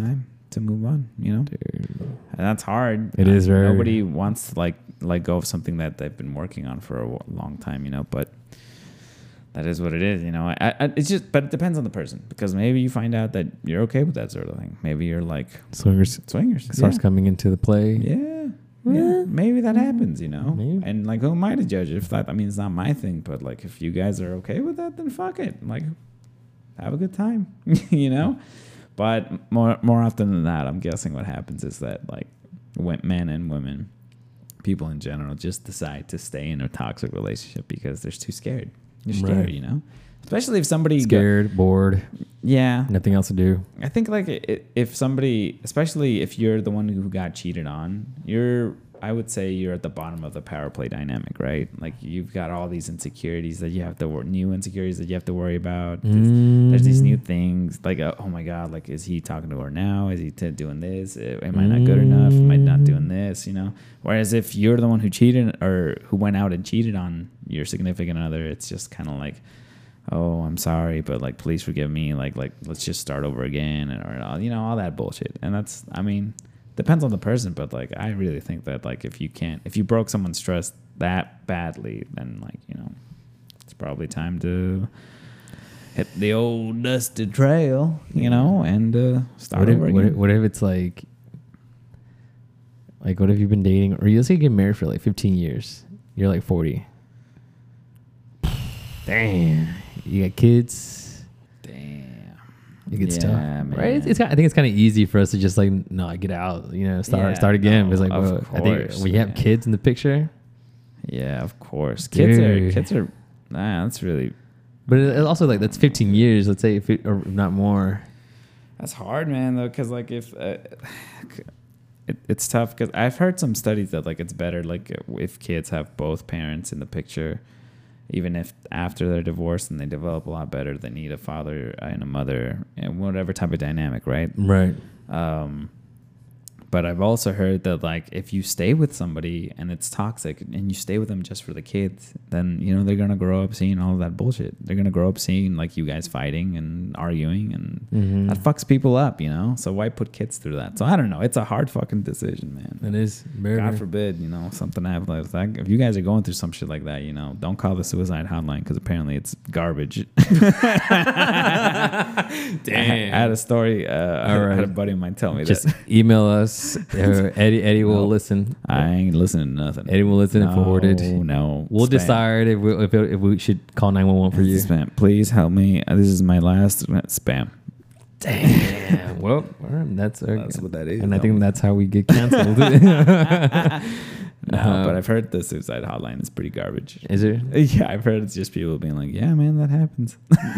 to move on, you know? Dude. And that's hard. It Uh, is very- Nobody wants to like let go of something that they've been working on for a w- long time, you know, but that is what it is, you know. I, I, it's just, but it depends on the person, because maybe you find out that you're okay with that sort of thing. Maybe you're like Swingers swingers. starts Yeah. coming into the play. Yeah. Yeah. Yeah. Maybe that happens, you know. Maybe. And like, who am I to judge if that? I mean, it's not my thing, but like, if you guys are okay with that, then fuck it. Like, have a good time, you know. But more more often than that, I'm guessing what happens is that like, when men and women, people in general, just decide to stay in a toxic relationship because they're too scared. You're scared, Right. you know. Especially if somebody Scared, bored, yeah. nothing else to do. I think like i- if somebody, especially if you're the one who got cheated on, you're, I would say you're at the bottom of the power play dynamic, right? Like you've got all these insecurities that you have to, wor- new insecurities that you have to worry about. There's, there's these new things like, uh, oh my God, like, is he talking to her now? Is he t- doing this? Uh, Am I not good enough? Am I not doing this? You know? Whereas if you're the one who cheated or who went out and cheated on your significant other, it's just kind of like, oh, I'm sorry, but like, please forgive me. Like, like, let's just start over again, and or all, you know, all that bullshit. And that's, I mean, depends on the person, but like, I really think that like, if you can't, if you broke someone's trust that badly, then like, you know, it's probably time to hit the old dusted trail, you know, and uh, start What if, over what, again. if, what if it's like, like, what if you've been dating, or let's say you get married for like fifteen years, you're like forty. Damn, you got kids. Damn. It gets Yeah, tough, man. right? It's, it's kind I think it's kind of easy for us to just like, no, get out, you know, start Yeah, start again. no, But it's like, of well, I think course, when you have man. kids in the picture, Yeah, of course. Kids are, Dude. kids are, nah, that's really, but it, also like that's fifteen years. Let's say if it, or not more. that's hard, man, though, because like if uh, it, it's tough, because I've heard some studies that like it's better like if kids have both parents in the picture, even if after they're divorced and they develop a lot better, they need a father and a mother and whatever type of dynamic, right? Right. Um, but I've also heard that like if you stay with somebody and it's toxic and you stay with them just for the kids, then you know they're gonna grow up seeing all of that bullshit. They're gonna grow up seeing like you guys fighting and arguing, and Mm-hmm. that fucks people up, you know. So why put kids through that? So I don't know. It's a hard fucking decision, man. It is very. God very- forbid, you know, something happens like that. If you guys are going through some shit like that, you know, don't call the suicide hotline because apparently it's garbage. Damn. I had a story. Uh, I All right. had a buddy of mine tell me Just that. email us. Uh, Eddie Eddie will No. listen. I ain't listening to nothing. Eddie will listen and forward it. No, no. We'll Spam. decide if we, if, it, if we should call nine one one for you. Spam. Please help me. Uh, This is my last spam. Damn. Well, all right, that's our, That's what that is. and I No. think that's how we get canceled. No, Uh, but I've heard the suicide hotline is pretty garbage. Is there? Yeah, I've heard it's just people being like, "Yeah, man, that happens."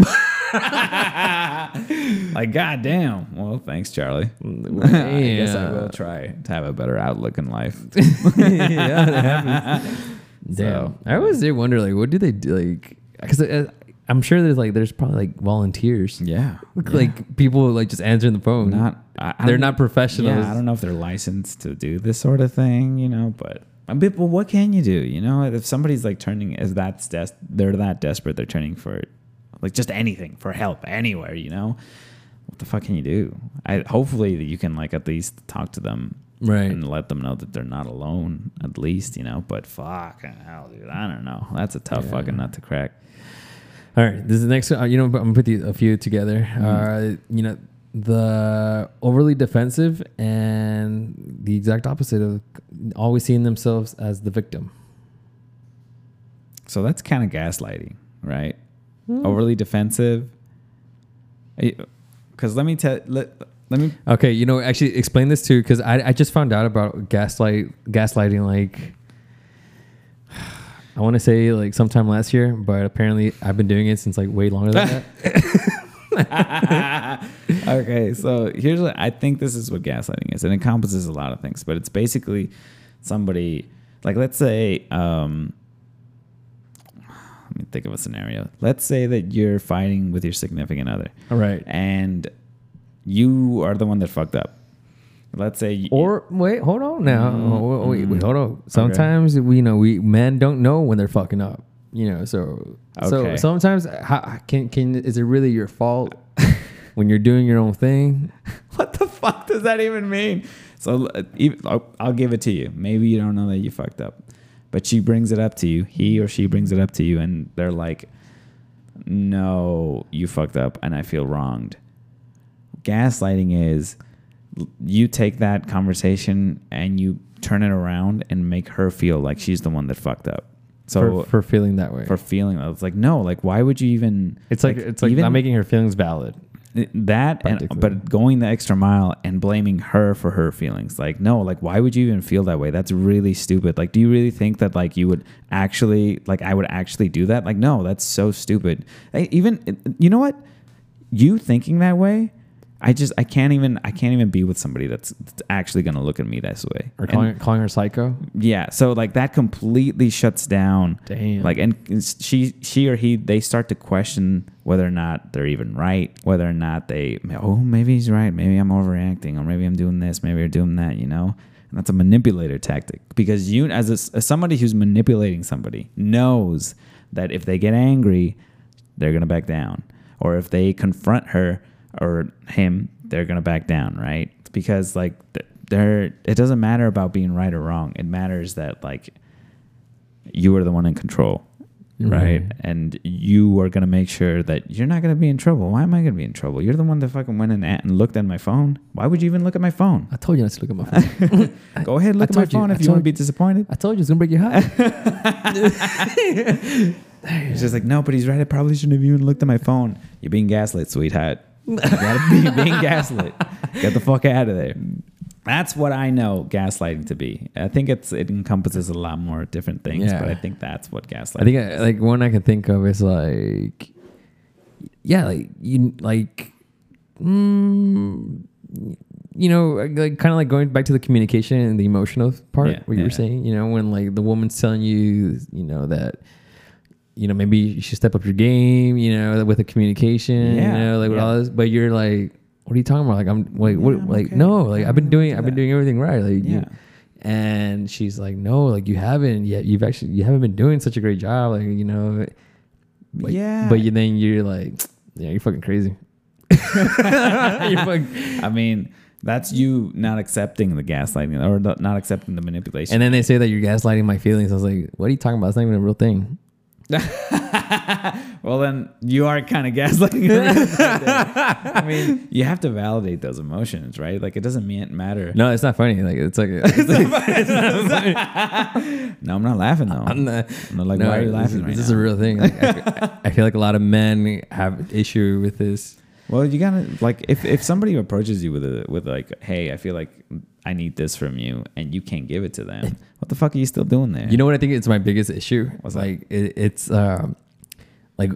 Like, goddamn. Well, thanks, Charlie. I guess I will try to have a better outlook in life. Yeah, that happens. Damn. So, I always did wonder, like, what do they do? Like, because uh, I'm sure there's like, there's probably like volunteers. Yeah, Like people like just answering the phone. not. I, I They're don't- not professionals. Yeah, I don't know if they're licensed to do this sort of thing, you know, but a bit. Well, what can you do? You know, if somebody's like turning as that des- they're that desperate, they're turning for like just anything for help anywhere. You know, what the fuck can you do? I hopefully that you can like at least talk to them. Right. And let them know that they're not alone, at least, you know. But fucking hell, dude, I don't know. That's a tough Yeah. fucking nut to crack. All right, this is the next. Uh, you know, I'm gonna put the, a few together. Mm-hmm. Uh, you know, the overly defensive and the exact opposite of always seeing themselves as the victim. So that's kind of gaslighting, right? Hmm. Overly defensive. Because let me tell let let me. Okay, you know, actually explain this too, because I I just found out about gaslight gaslighting like. I want to say like sometime last year, but apparently I've been doing it since like way longer than that. Okay, so here's what I think this is what gaslighting is. It encompasses a lot of things, but it's basically somebody like let's say um let me think of a scenario. Let's say that you're fighting with your significant other. All right. And you are the one that fucked up. Let's say you, Or wait, hold on now. Mm, Oh, wait, wait, mm. hold on. Sometimes we you know we men don't know when they're fucking up. You know, so so Okay. sometimes how, can can is it really your fault when you're doing your own thing? what the fuck? fuck does that even mean? So uh, even, I'll, I'll give it to you. Maybe you don't know that you fucked up, but she brings it up to you. He or she brings it up to you, and they're like, no, you fucked up, and I feel wronged. Gaslighting is you take that conversation and you turn it around and make her feel like she's the one that fucked up. So for, for feeling that way, for feeling, it's like, no, like, why would you even? It's like, like it's like even, not making her feelings valid. That, and, but going the extra mile and blaming her for her feelings. Like, no, like, why would you even feel that way? That's really stupid. Like, do you really think that, like, you would actually, like, I would actually do that? Like, no, that's so stupid. I, even, you know what? You thinking that way, I just, I can't even, I can't even be with somebody that's, that's actually going to look at me this way. Or calling, and, calling her psycho? Yeah. So, like, that completely shuts down. Damn. Like, and she, she or he, they start to question whether or not they're even right, whether or not they, oh, maybe he's right. Maybe I'm overreacting, or maybe I'm doing this, maybe I'm doing that, you know? And that's a manipulator tactic, because you, as, a, as somebody who's manipulating somebody, knows that if they get angry, they're going to back down. Or if they confront her or him, they're going to back down, right? Because, like, they're, it doesn't matter about being right or wrong. It matters that, like, you are the one in control. Right. Mm-hmm. And you are going to make sure that you're not going to be in trouble. Why am I going to be in trouble? You're the one that fucking went in and looked at my phone. Why would you even look at my phone? I told you not to look at my phone. Go ahead and look at my phone you, if you want to be disappointed. I told you it's going to break your heart. It's just like, no, but he's right. I probably shouldn't have even looked at my phone. You're being gaslit, sweetheart. You got to be being gaslit. Get the fuck out of there. That's what I know gaslighting to be. I think it's it encompasses a lot more different things, yeah. But I think that's what gaslighting I think is. I, like one I can think of is like, yeah, like you like, mm, you know, like kind of like going back to the communication and the emotional part, yeah, what you yeah. were saying. You know, when like the woman's telling you, you know, that, you know, maybe you should step up your game, you know, with the communication, yeah, you know, like with yeah. all this, but you're like, what are you talking about? Like, I'm like, what, yeah, like, okay. no, like I've been doing, I've been that. doing everything right. Like, yeah. You, and she's like, no, like you haven't yet. You've actually, you haven't been doing such a great job. Like, you know, like, yeah. But you, then you're like, yeah, you're fucking crazy. you're fucking, I mean, that's you not accepting the gaslighting or not accepting the manipulation. And then they say that you're gaslighting my feelings. I was like, what are you talking about? It's not even a real thing. Well, then you are kind of gaslighting her. I mean, you have to validate those emotions, right? Like, it doesn't mean matter. No, it's not funny. Like, it's like, it's like it's not funny. No, I'm not laughing though. I'm not, I'm not like, no, why are you laughing this, right this now? is a real thing. Like, I, I feel like a lot of men have issue with this. Well, you gotta, like, if, if somebody approaches you with a with like, hey, I feel like I need this from you, and you can't give it to them, what the fuck are you still doing there? You know what I think it's my biggest issue? What's like it, it's um, like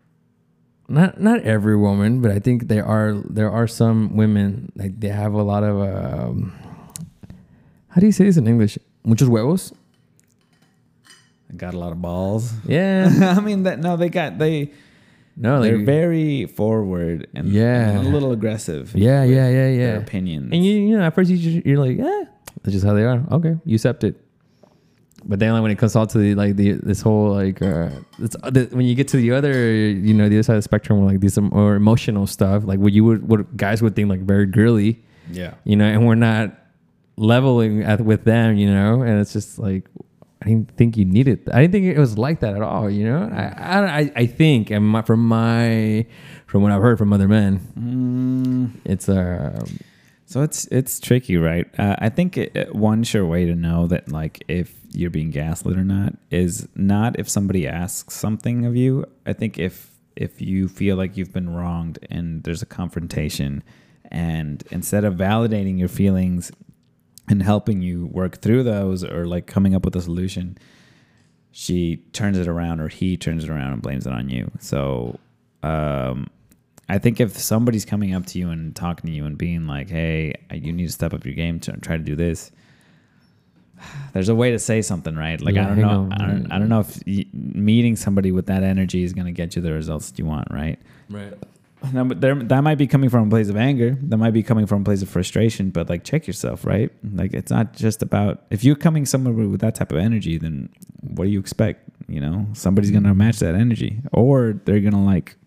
not not every woman, but I think there are there are some women like they have a lot of um, how do you say this in English? Muchos huevos. Got a lot of balls. Yeah. I mean that. No, they got they. No, they're like, very forward and, yeah. and a little aggressive. Yeah, yeah, yeah, yeah. Their opinions. And you, you know, at first you just, you're like, eh, that's just how they are. Okay, you accept it. But then, like when it comes out to the like the this whole like uh, it's, the, when you get to the other, you know, the other side of the spectrum, where, like these more emotional stuff, like what you would, what guys would think like very girly. Yeah. You know, and we're not leveling at with them, you know, and it's just like. I didn't think you needed. I didn't think it was like that at all. You know, I I, I think, and my, from my from what I've heard from other men, mm. it's uh, so it's it's tricky, right? Uh, I think it, one sure way to know that, like, if you're being gaslit or not is not if somebody asks something of you. I think if if you feel like you've been wronged and there's a confrontation, and instead of validating your feelings and helping you work through those or like coming up with a solution, she turns it around or he turns it around and blames it on you. So um, I think if somebody's coming up to you and talking to you and being like, hey, you need to step up your game to try to do this, there's a way to say something, right? Like, yeah, I don't know. On. I don't, I don't know if y- meeting somebody with that energy is going to get you the results that you want, right? Right. No, but there, that might be coming from a place of anger. That might be coming from a place of frustration. But like, check yourself, right? Like, it's not just about if you're coming somewhere with that type of energy. Then what do you expect? You know, somebody's gonna match that energy, or they're gonna like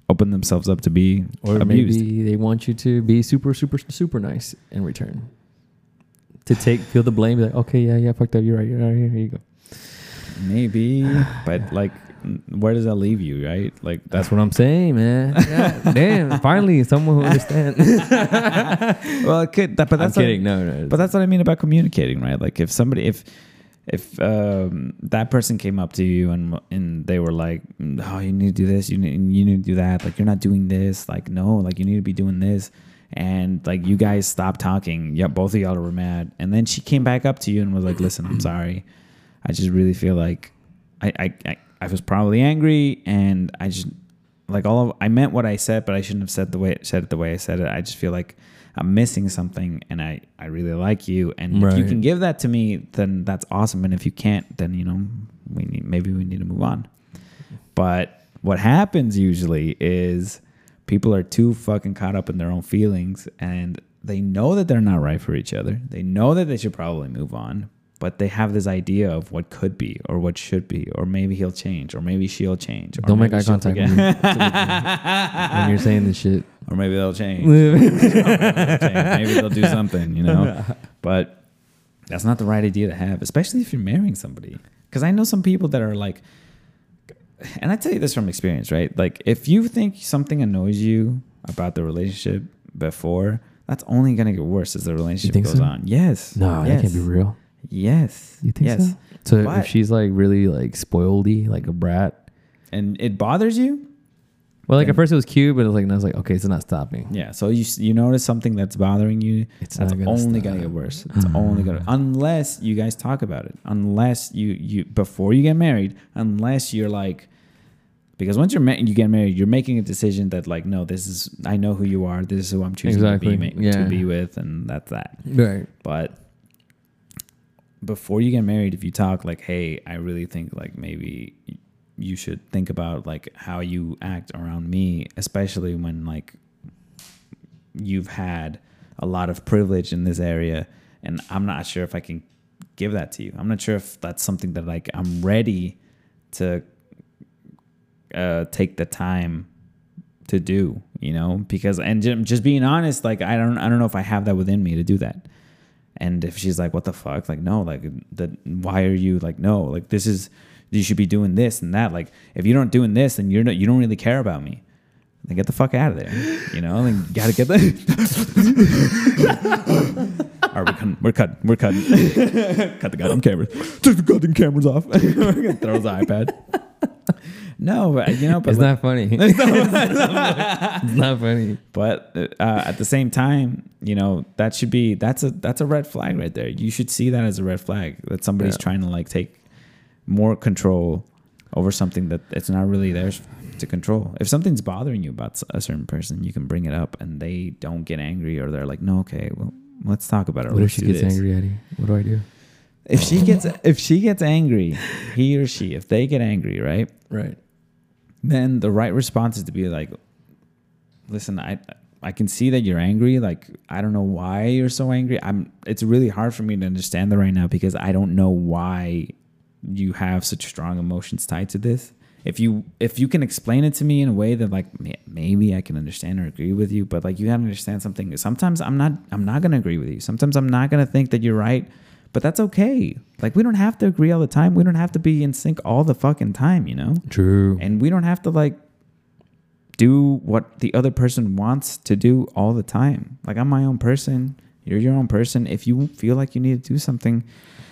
open themselves up to be Or abused. maybe they want you to be super, super, super nice in return. To take, feel the blame, be like, okay, yeah, yeah, fucked up, you're right, you're right, here you go. Maybe, but like, where does that leave you, right? Like, That's what I'm saying, man. God damn, finally, someone who understands. well, it could, that, but that's I'm what- kidding, no, no. But that's what I mean about communicating, right? Like, if somebody, if if um, that person came up to you and and they were like, "Oh, you need to do this, you need you need to do that," like, you're not doing this, like, no, like, you need to be doing this, and like, you guys stopped talking, yeah, both of y'all were mad, and then she came back up to you and was like, "Listen, I'm sorry, I just really feel like I I I, I was probably angry, and I just like all of I meant what I said, but I shouldn't have said the way said it the way I said it. I just feel like I'm missing something, and I, I really like you. And right. if you can give that to me, then that's awesome. And if you can't, then, you know, we need, maybe we need to move on. But what happens usually is people are too fucking caught up in their own feelings, and they know that they're not right for each other. They know that they should probably move on, but they have this idea of what could be or what should be, or maybe he'll change, or maybe she'll change. Or Don't make maybe eye contact with me when you're saying this shit. Or maybe they'll change. maybe, they'll change. Maybe they'll do something, you know. But that's not the right idea to have, especially if you're marrying somebody. Because I know some people that are like, and I tell you this from experience, right? Like, if you think something annoys you about the relationship before, that's only gonna get worse as the relationship goes so? on. Yes. No, yes. that can't be real. Yes. You think yes. so? So But- if she's like really like spoiledy, like a brat. And it bothers you. Well, like Then- at first it was cute, but it was like, and I was like, okay, it's not stopping. Yeah, so you you notice something that's bothering you, It's that's not gonna only stop. gonna get worse. It's only gonna unless you guys talk about it. Unless you you before you get married, unless you're like, because once you're ma- you get married, you're making a decision that like, no, this is I know who you are. This is who I'm choosing Exactly. to be ma- Yeah. to be with, and that's that. Right. But before you get married, if you talk like, hey, I really think like maybe you should think about like how you act around me, especially when like you've had a lot of privilege in this area, and I'm not sure if I can give that to you. I'm not sure if that's something that like I'm ready to uh, take the time to do, you know, because and ju- just being honest, like I don't I don't know if I have that within me to do that. And if she's like, what the fuck? Like, no, like, the, why are you like, no, like, this is, you should be doing this and that. Like, if you don't doing this, then you're not, you don't really care about me. Then get the fuck out of there. You know, like, you gotta get the. All right, we're cutting. We're cutting. We're cutting. Cut the goddamn cameras. Take the goddamn cameras off. We're gonna throw his iPad. No, but you know, but It's like, not funny. It's not funny. But uh, at the same time, you know, that should be that's a that's a red flag right there. You should see that as a red flag that somebody's Yeah. trying to like take more control over something that it's not really theirs to control. If something's bothering you about a certain person, you can bring it up, and they don't get angry, or they're like, "No, okay, well, let's talk about it." What if Let's she do gets this." angry at you? What do I do? If she gets if she gets angry, he or she, if they get angry, right? Right. Then the right response is to be like, listen, I I can see that you're angry. Like, I don't know why you're so angry. I'm it's really hard for me to understand that right now, because I don't know why you have such strong emotions tied to this. If you if you can explain it to me in a way that like maybe I can understand or agree with you, but like you gotta understand something. Sometimes I'm not I'm not gonna agree with you. Sometimes I'm not gonna think that you're right. But that's okay. Like, we don't have to agree all the time. We don't have to be in sync all the fucking time, you know? True. And we don't have to, like, do what the other person wants to do all the time. Like, I'm my own person. You're your own person. If you feel like you need to do something,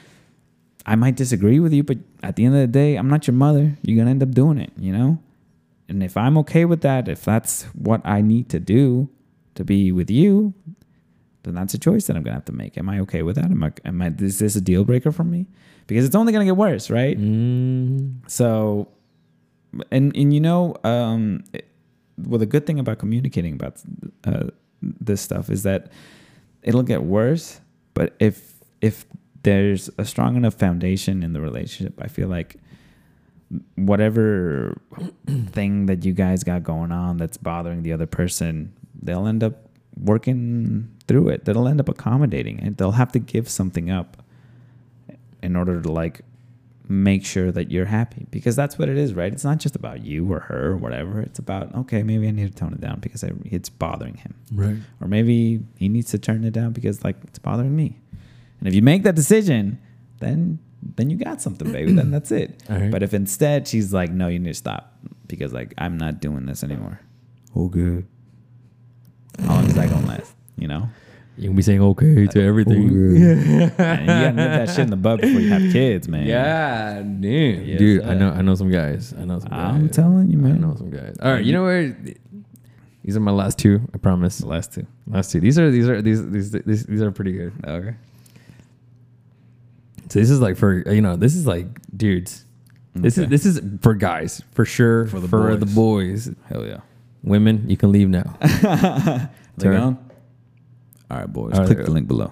I might disagree with you, but at the end of the day, I'm not your mother. You're going to end up doing it, you know? And if I'm okay with that, if that's what I need to do to be with you, then that's a choice that I'm gonna have to make. Am I okay with that? Am I? Am I? Is this a deal breaker for me? Because it's only gonna get worse, right? Mm. So, and and you know, um, it, well, the good thing about communicating about uh, this stuff is that it'll get worse. But if if there's a strong enough foundation in the relationship, I feel like whatever thing that you guys got going on that's bothering the other person, they'll end up working through it. That'll end up accommodating it. They'll have to give something up in order to like make sure that you're happy, because that's what it is, right? It's not just about you or her or whatever. It's about, okay, maybe I need to tone it down because I, it's bothering him. Right. Or maybe he needs to turn it down because like it's bothering me. And if you make that decision, then then you got something, baby. Then that's it. Right. But if instead she's like, no, you need to stop because like I'm not doing this anymore. Oh, good. How long is that gonna last? You know? You can be saying okay to everything. Oh, and you gotta nip that shit in the bud before you have kids, man. Yeah, damn. Yes, Dude, sir. I know I know some guys. I know some guys. I'm telling you, I man. know some guys. All right, you know what? These are my last two, I promise. The last two. Last two. These are these are these these these, these are pretty good. Okay. So this is like for you know, this is like dudes. This Okay. is this is for guys, for sure. For the for boys. the boys. Hell yeah. Women, you can leave now. They Turn. on? All right, boys. All right. Click the link below.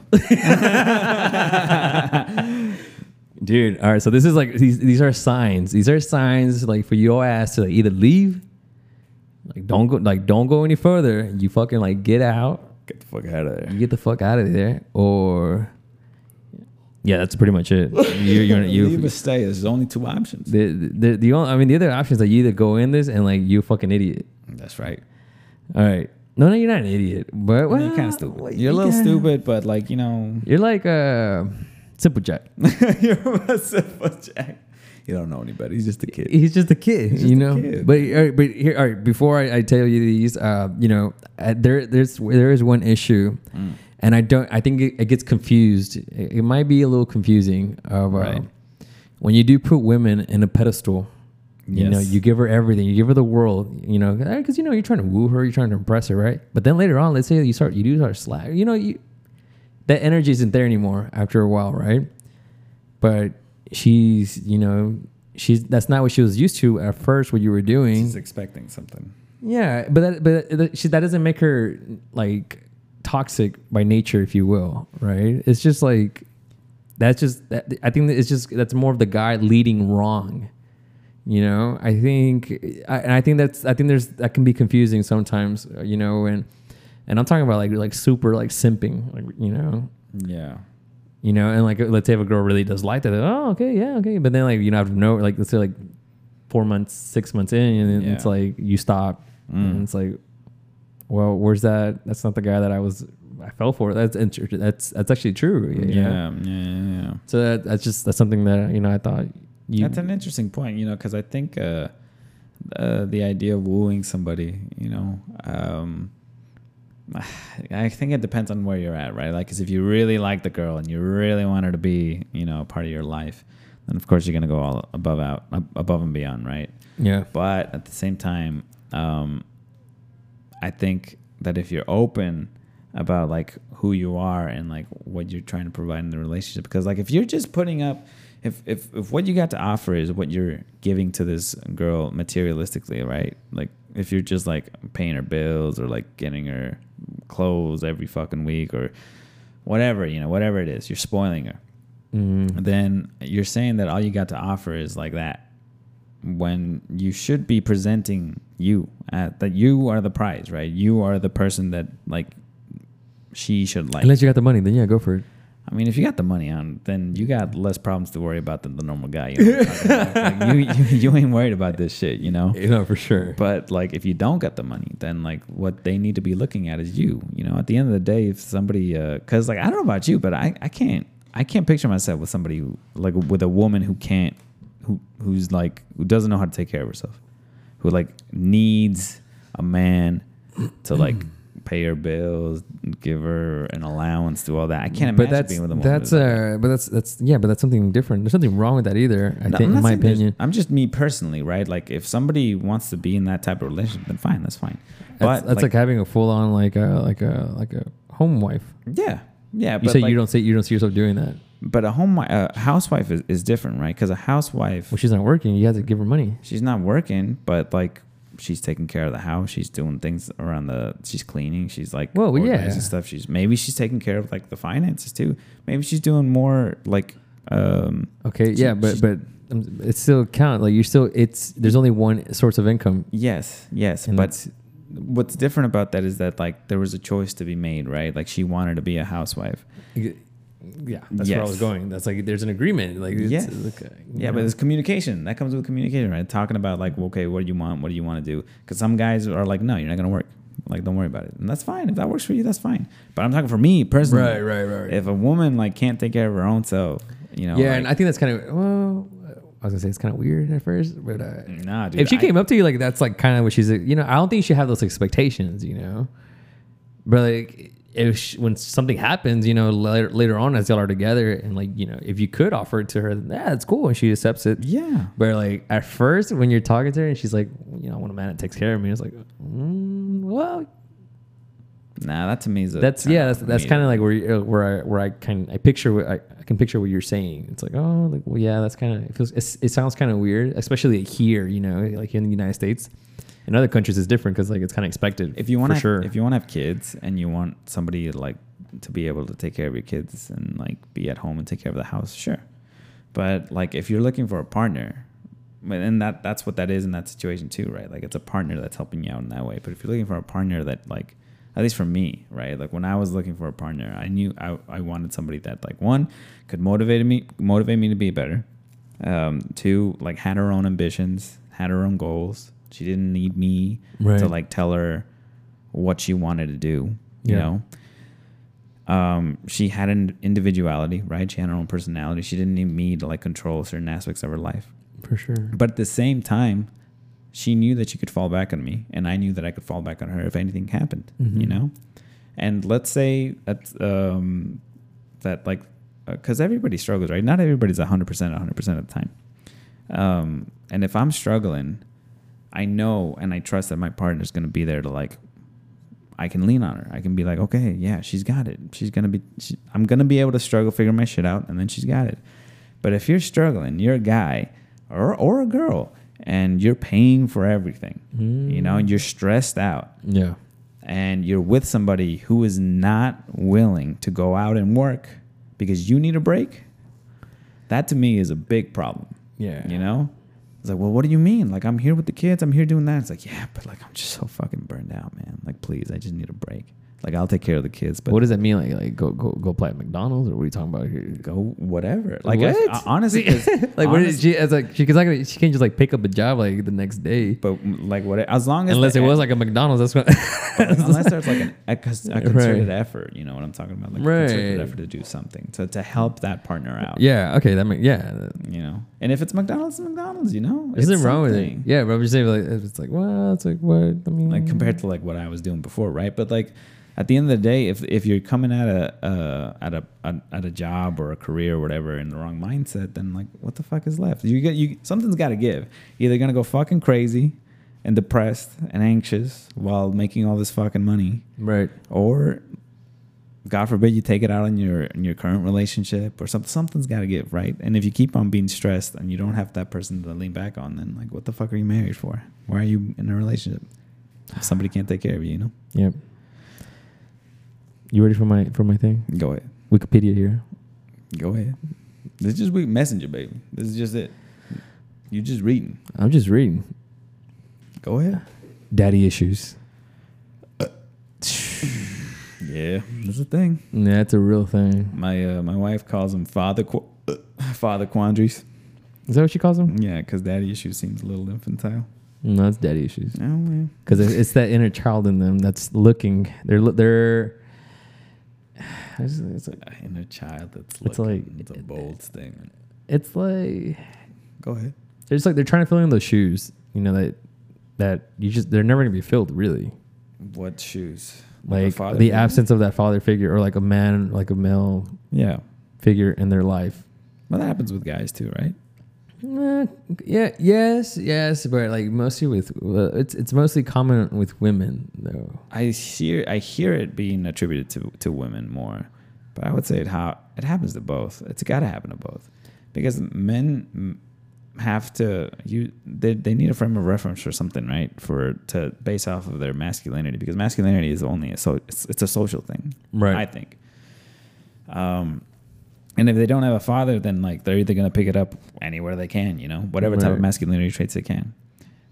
Dude, all right. So this is like these these are signs. These are signs like for your ass to like either leave, like don't go like don't go any further. You fucking like get out. Get the fuck out of there. You get the fuck out of there, or yeah, that's pretty much it. You're, you're you. Leave or stay. There's only two options. The, the the only I mean the other option is that you either go in this and like you a fucking idiot. That's right. All right. No, no, you're not an idiot, but well, You're kind of stupid. well, You're a little yeah. stupid, but like, you know. You're like a simple Jack. You're a simple Jack. You don't know anybody. He's just a kid. He's just a kid, He's just you a know. kid. But all right, but here, all right. Before I, I tell you these, uh, you know, uh, there, there's, there is one issue, Mm. and I don't. I think it, it gets confused. It, it might be a little confusing. Of uh, Right. when you do put women in a pedestal, you know, Yes. you give her everything, you give her the world, you know, because you know you're trying to woo her, you're trying to impress her, right? But then later on, let's say you start, you do start slack, you know, you that energy isn't there anymore after a while, right? But she's, you know, she's that's not what she was used to at first. What you were doing, She's expecting something. yeah, but that, but that, she, that doesn't make her like toxic by nature, if you will, right? It's just like that's just that, I think that it's just that's more of the guy leading wrong. You know, I think, I, and I think that's, I think there's, that can be confusing sometimes, you know, and, and I'm talking about like, like super like simping, like, you know, Yeah. you know, and like, let's say if a girl really does like that, they're, oh, okay, yeah, okay. But then like, you know, out of no, like, let's say like four months, six months in, and then Yeah. it's like, you stop Mm. and it's like, well, where's that? That's not the guy that I was, I fell for. That's, inter- that's, that's actually true. you know? Yeah. Yeah. Yeah. yeah. So that, that's just, that's something that, you know, I thought you, That's an interesting point, you know, because I think uh, uh, the idea of wooing somebody, you know, um, I think it depends on where you're at, right? Like, because if you really like the girl and you really want her to be, you know, a part of your life, then of course you're gonna go all above out, above and beyond, right? yeah. But at the same time, um, I think that if you're open about like who you are and like what you're trying to provide in the relationship, because like if you're just putting up, if if if what you got to offer is what you're giving to this girl materialistically, right? Like if you're just like paying her bills or like getting her clothes every fucking week or whatever, you know, whatever it is, you're spoiling her. Mm. Then you're saying that all you got to offer is like that, when you should be presenting you at that you are the prize, right? You are the person that like she should like. Unless you got the money, then yeah, go for it. I mean, if you got the money on, then you got less problems to worry about than the normal guy. You know what I'm talking about? Like, you, you you ain't worried about this shit, you know. You know, for sure. But like, if you don't get the money, then like, what they need to be looking at is you. You know, at the end of the day, if somebody, uh, cause like I don't know about you, but I, I can't I can't picture myself with somebody who, like with a woman who can't who who's like who doesn't know how to take care of herself, who like needs a man to like pay her bills, give her an allowance, do all that. I can't imagine But that's being with a woman. that's who's like uh, but that's that's yeah, but that's something different. There's nothing wrong with that either. I No, think, I'm in not my saying there's- opinion, I'm just me personally, right? Like if somebody wants to be in that type of relationship, then fine, that's fine. that's, But that's like, having a full on like a like a like a home wife. yeah, yeah. You but say like, you don't say you don't see yourself doing that. But a home wi- a housewife is, is different, right? Because a housewife, Well, she's not working. You have to give her money. she's not working, but like she's taking care of the house. She's doing things around the. She's cleaning. She's like Well, well, yeah. organizing stuff. She's maybe she's taking care of like the finances too. Maybe she's doing more like. Um, Okay, She- yeah, but she's- but um, it still count. Like you're still it's there's only one source of income. yes, yes, And but it's- what's different about that is that like there was a choice to be made, right? Like she wanted to be a housewife. Yeah, that's where I was Yes. going. That's like there's an agreement. Like it's, Yes. it's like, uh, you Yeah, know. but it's communication. That comes with communication, right? Talking about like, okay, what do you want? What do you want to do? Because some guys are like, no, you're not gonna work. Like, don't worry about it, and that's fine. If that works for you, that's fine. But I'm talking for me personally. Right, right, right. If a woman like can't take care of her own self, you know, yeah, like, and I think that's kind of well. I was gonna say it's kind of weird at first, but uh, nah, dude. if she I- came up to you like that's like kind of what she's, you know, I don't think you should have those expectations, you know. But like if she, when something happens, you know, later, later on as y'all are together, and like you know, if you could offer it to her, then, yeah, it's cool, and she accepts it. yeah, But like at first, when you're talking to her and she's like, you know, I want a man that takes care of me, it's like, mm, well, nah, that to me is a that's turn yeah, off that's for that's me. kind of like where you- uh, where I where I can I picture what I, I can picture what you're saying. It's like, oh, like well, yeah, that's kind of it feels it's, it sounds kind of weird, especially here, you know, like in the United States. In other countries, it's different because like it's kind of expected. If you want for to, sure, if you want to have kids and you want somebody like to be able to take care of your kids and like be at home and take care of the house, sure. But like if you're looking for a partner, but- and that that's what that is in that situation too, right? Like it's a partner that's helping you out in that way. But if you're looking for a partner that like, at least for me, right? Like when I was looking for a partner, I knew I, I wanted somebody that like one could motivate me motivate me to be better. Um, two, like had her own ambitions, had her own goals. She didn't need me Right. to like tell her what she wanted to do, you Yeah. know. Um, she had an individuality, right? She had her own personality. She didn't need me to like control certain aspects of her life. for sure. But at the same time, she knew that she could fall back on me, and I knew that I could fall back on her if anything happened, Mhm. you know. And let's say that um, that like because everybody struggles, right? Not everybody's one hundred percent one hundred percent of the time. Um, and if I'm struggling, I know and I trust that my partner's going to be there to like, I can lean on her. I can be like, okay, yeah, she's got it. She's going to be, she, I'm going to be able to struggle, figure my shit out, and then she's got it. But if you're struggling, you're a guy or, or a girl, and you're paying for everything, Mm. you know, and you're stressed out, Yeah. and you're with somebody who is not willing to go out and work because you need a break, that to me is a big problem. Yeah. You know? It's like, well, what do you mean? Like, I'm here with the kids. I'm here doing that. It's like, yeah, but like, I'm just so fucking burned out, man. Like, please, I just need a break. Like, I'll take care of the kids, but what does that mean? Like, like go go go play at McDonald's, or what are you talking about here? go whatever. Like, What? I, I, honestly, 'cause like, what is honest- she? It's like she, cause like she can't just like pick up a job like the next day, but like, what? As long as unless the- it was like a McDonald's. That's what. unless there's like an, a, cons- a Right. concerted effort, you know what I'm talking about? Like a concerted Right. effort to do something to to help that partner out. Yeah. Okay. That makes yeah. You know, and if it's McDonald's, it's McDonald's. You know, There's It's nothing wrong with it. something. Yeah, but I'm just saying like it's like well, it's like what I mean. Like compared to like what I was doing before, right? But like at the end of the day, if if you're coming at a uh, at a, a at a job or a career or whatever in the wrong mindset, then like what the fuck is left? You get you something's got to give. You're either gonna go fucking crazy and depressed and anxious while making all this fucking money, right. or God forbid you take it out on your in your current relationship or something. Something's got to give, right? And if you keep on being stressed and you don't have that person to lean back on, then like what the fuck are you married for? Why are you in a relationship if somebody can't take care of you? You know. Yep. You ready for my for my thing? Go ahead. Wikipedia here. Go ahead. This is just weak messenger, baby. This is just it. You're just reading. I'm just reading. Go ahead. Daddy issues. Yeah, that's a thing. Yeah, it's a real thing. My uh, my wife calls them father qu- father quandaries. Is that what she calls them? Yeah, because daddy issues seems a little infantile. No, it's daddy issues. Oh man. Because it's that inner child in them that's looking. They're lo- they're. It's, it's, Inner child that's It's looking. like- It's a bold statement. it's like Go ahead. they're just like they're trying to fill in those shoes. You know that that you just they're never gonna be filled really. What shoes? a Like father the figure? absence of that father figure or like a man, like a male Yeah. figure in their life. Well, that happens with guys too, right? Eh, yeah, yes, yes, but like mostly with uh, it's it's mostly common with women though. I hear I hear it being attributed to, to women more, but I would say it how it happens to both. It's got to happen to both, because men mm, have to you they they need a frame of reference or something, right? For to base off of their masculinity, because masculinity is only a so it's, it's a social thing, Right. I think. Um. And if they don't have a father, then like they're either gonna pick it up anywhere they can, you know, whatever type of Right. masculinity traits they can.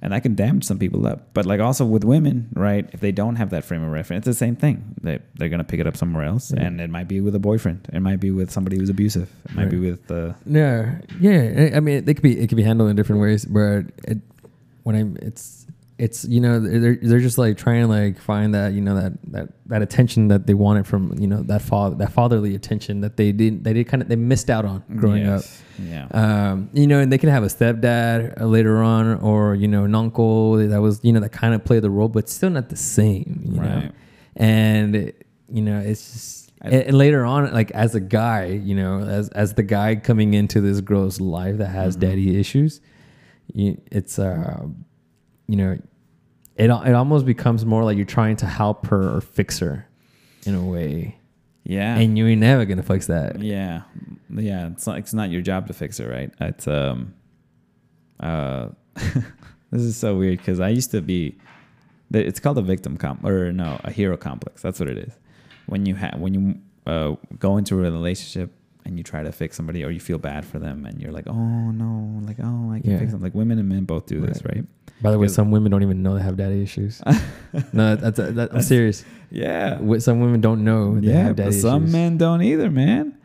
and that can damage some people up. But like also with women, right? If they don't have that frame of reference, it's the same thing. They they're gonna pick it up somewhere else, Yeah. and it might be with a boyfriend. It might be with somebody who's abusive. It might Right. be with uh, Yeah, yeah. I mean, it could be it could be handled in different ways. But it, when I it's it's you know they're they're just like trying to like find that you know that that that attention that they wanted from you know that father that fatherly attention that they didn't they did kind of they missed out on growing up. yes. Yeah. Um, you know, and they can have a stepdad uh, later on, or you know, an uncle that was you know that kind of played the role, but still not the same. You know, Right. and you know it's just. I- And, and later on, like as a guy, you know, as as the guy coming into this girl's life that has Mhm. daddy issues, you, it's uh, you know, it it almost becomes more like you're trying to help her or fix her, in a way, Yeah. and you're never gonna fix that. Yeah, yeah. It's not. It's not your job to fix it, right? It's um. Uh, this is so weird because I used to be. It's called a victim comp or no, a hero complex. That's what it is. When you have when you uh, go into a relationship and you try to fix somebody or you feel bad for them and you're like, oh no, like oh I can Yeah. fix them. Like women and men both do this, Right. right? By the way, Because- some women don't even know they have daddy issues. No, that's, that's, that, I'm serious. Yeah. What some women don't know they Yeah, have daddy but some issues. men don't either, man.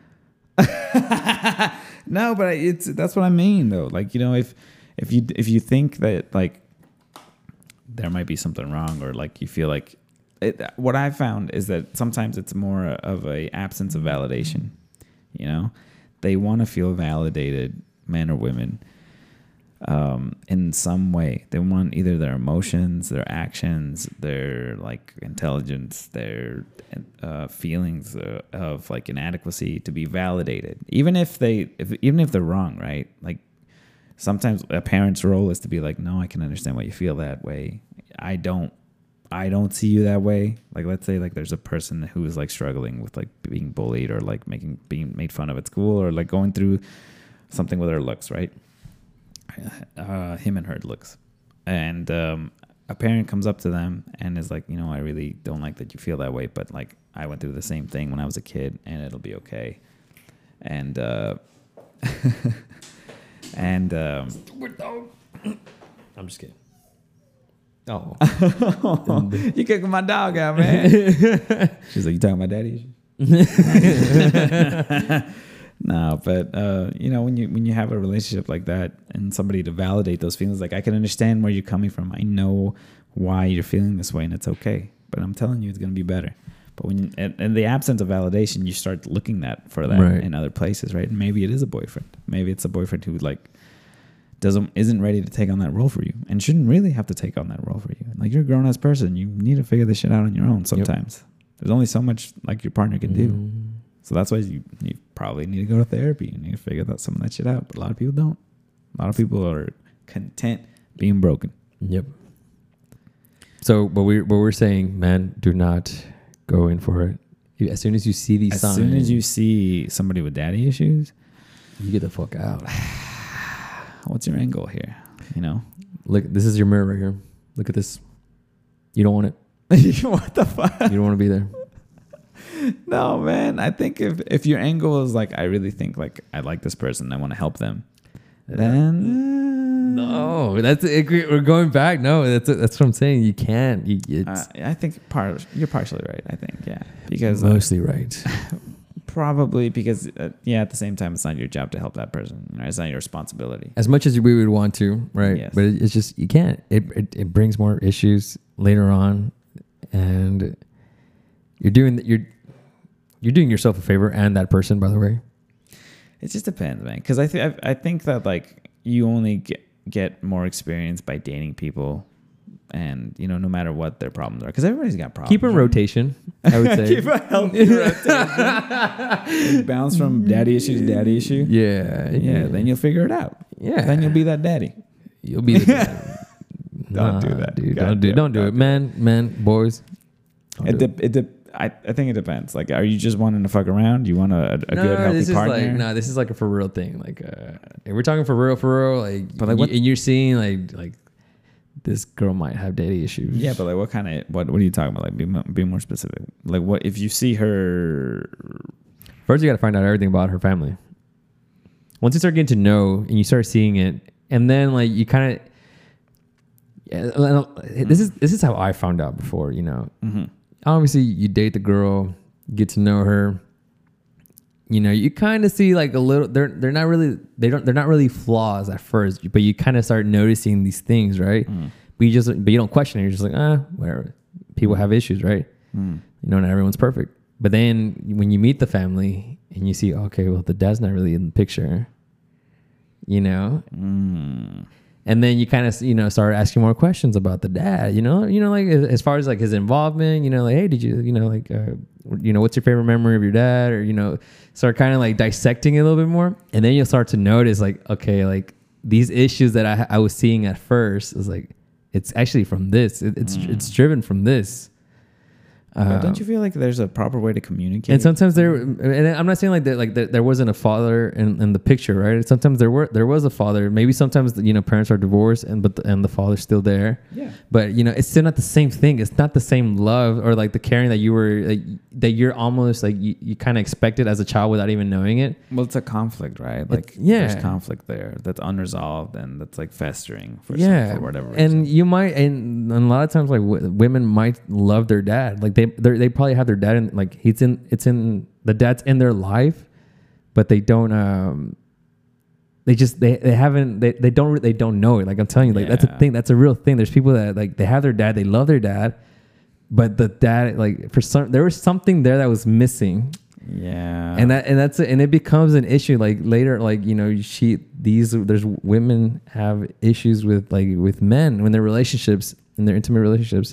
No, but it's that's what I mean though. Like, you know, if if you if you think that like there might be something wrong or like you feel like it, what I found is that sometimes it's more of a absence of validation. You know, they want to feel validated, men or women, um, in some way. They want either their emotions, their actions, their like intelligence, their uh, feelings uh, of like inadequacy to be validated, even if they, if, even if they're wrong, right? Like sometimes a parent's role is to be like, no, I can understand why you feel that way. I don't. I don't see you that way. Like, let's say like there's a person who is like struggling with like being bullied or like making being made fun of at school or like going through something with her looks, right? Uh, him and her looks, and um, a parent comes up to them and is like, you know, I really don't like that you feel that way, but like I went through the same thing when I was a kid, and it'll be okay. And uh, and um, I'm just kidding. Oh, you kicking my dog out, man. She's like, you talking about daddy issues? No, but uh, you know, when you when you have a relationship like that and somebody to validate those feelings, like I can understand where you're coming from. I know why you're feeling this way, and it's okay. But I'm telling you, it's gonna be better. But when you, in, in the absence of validation, you start looking that for that Right. in other places, right? And maybe it is a boyfriend. Maybe it's a boyfriend who like doesn't isn't ready to take on that role for you and shouldn't really have to take on that role for you. Like you're a grown ass person, you need to figure this shit out on your own. Sometimes yep. There's only so much like your partner can do. Mm. So that's why you, you probably need to go to therapy. You need to figure that some of that shit out. But a lot of people don't. A lot of people are content being broken. Yep. So, but we what we're saying, man, do not go in for it. As soon as you see these as signs, soon as you see somebody with daddy issues, you get the fuck out. What's your angle here? You know, look, this is your mirror right here. Look at this. You don't want it. What the fuck? You don't want to be there. No, man. I think if if your angle is like, I really think like I like this person, I want to help them, then no, that's it, we're going back. No, that's that's what I'm saying. You can't. You, it's uh, I think part you're partially right. I think yeah, because mostly uh, right. Probably because uh, yeah, at the same time, it's not your job to help that person. Right? It's not your responsibility. As much as we would want to, right? Yes. But it, it's just you can't. It, it it brings more issues later on, and you're doing you're you're doing yourself a favor and that person, by the way. It just depends, man. Because I think I think that like you only get get more experience by dating people. And, you know, no matter what their problems are. Because everybody's got problems. Keep a rotation, I would say. Keep a healthy rotation. Bounce from daddy issue to daddy issue. Yeah, yeah. Yeah, then you'll figure it out. Yeah. Then you'll be that daddy. You'll be the dad. Don't nah, do that. Dude, God don't do, damn, don't do don't it. do Man, man, boys. It, de- it de- I, I think it depends. Like, are you just wanting to fuck around? You want a, a no, good, healthy this partner? Is like, no, this is like a for real thing. Like, uh, if we're talking for real, for real, like, but like y- what, and you're seeing like, like, this girl might have daddy issues. Yeah, but like, what kind of what? What are you talking about? Like, be mo- be more specific. Like, what if you see her? First, you got to find out everything about her family. Once you start getting to know and you start seeing it, and then like you kind of Yeah, this is this is how I found out before. You know, Mm-hmm. obviously you date the girl, get to know her. You know, you kind of see like a little. They're they're not really they don't they're not really flaws at first, but you kind of start noticing these things, right? Mm. But you just but you don't question it. You're just like, ah, whatever. People have issues, right? Mm. You know, not everyone's perfect. But then when you meet the family and you see, okay, well, the dad's not really in the picture. You know. Mm. And then you kind of, you know, start asking more questions about the dad, you know, you know, like as far as like his involvement, you know, like, hey, did you, you know, like, uh, you know, what's your favorite memory of your dad? Or, you know, start kind of like dissecting it a little bit more. And then you'll start to notice like, okay, like these issues that I, I was seeing at first is like, it's actually from this. It, it's, mm. it's driven from this. But Um, don't you feel like there's a proper way to communicate? And sometimes there, and I'm not saying like that, like there, there wasn't a father in, in the picture, right? Sometimes there were, there was a father. Maybe sometimes you know parents are divorced, and but the, and the father's still there. Yeah. But you know, it's still not the same thing. It's not the same love or like the caring that you were like, that you're almost like you, you kind of expected as a child without even knowing it. Well, it's a conflict, right? Like, It's- yeah. there's conflict there that's unresolved and that's like festering for Yeah, some, for whatever reason. and you might, and, and a lot of times, like w- women might love their dad. Like they, they're- they probably have their dad in, like he's in, it's in the dad's in their life, but they don't. Um, they just they, they haven't they, they don't they don't know it. Like I'm telling you, like that's a Yeah. thing. That's a real thing. There's people that like they have their dad, they love their dad, but the dad like for some there was something there that was missing. Yeah. And that and that's and it becomes an issue like later, like you know she these there's women have issues with like with men when their relationships in their intimate relationships,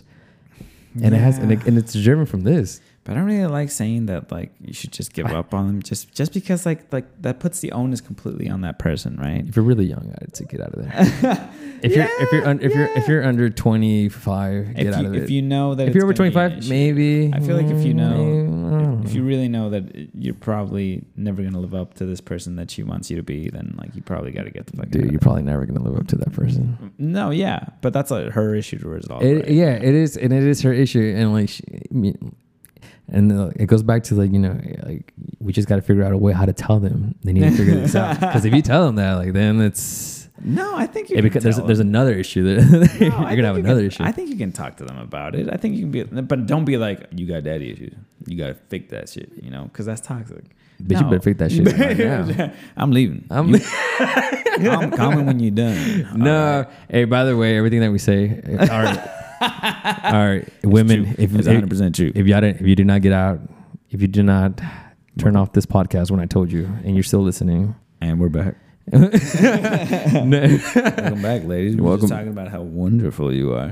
and it has and, it, and it's driven from this. But I don't really like saying that like you should just give up on them just just because like like that puts the onus completely on that person, right? If you're really young, I'd say get out of there. If you're if you're un, if yeah. you're if you're under twenty-five, get If out you, of it. if you know that if it's you're over gonna be an twenty-five, issue. maybe. I feel like if you know, maybe, I don't if you really know that you're probably never gonna live up to this person that she wants you to be, then like you probably got to get the fuck. dude, out you're of probably never gonna live up to that person. it. No, yeah, but that's like her issue to resolve. It, right? Yeah, it is, and it is her issue, and like, she, I mean, and uh, it goes back to like you know, like we just got to figure out a way how to tell them they need to figure this out. Because if you tell them that, like, then it's No, I think you it can beca- there's tell there's them. another issue there. No, You're I think gonna have you another can, issue. I think you can talk to them about it. I think you can be, but don't be like, you got daddy issues. You got to fix that shit, you know, because that's toxic. Bitch, you better fix that shit right now. I'm leaving. I'm You- I'm coming when you're done. no. All right. Hey, by the way, everything that we say, all right, all right, women, True. if It's one hundred percent true. if you if you do not get out, if you do not turn off this podcast when I told you, and you're still listening, And we're back. no, Welcome back, ladies. We're Welcome. just talking about how wonderful you are.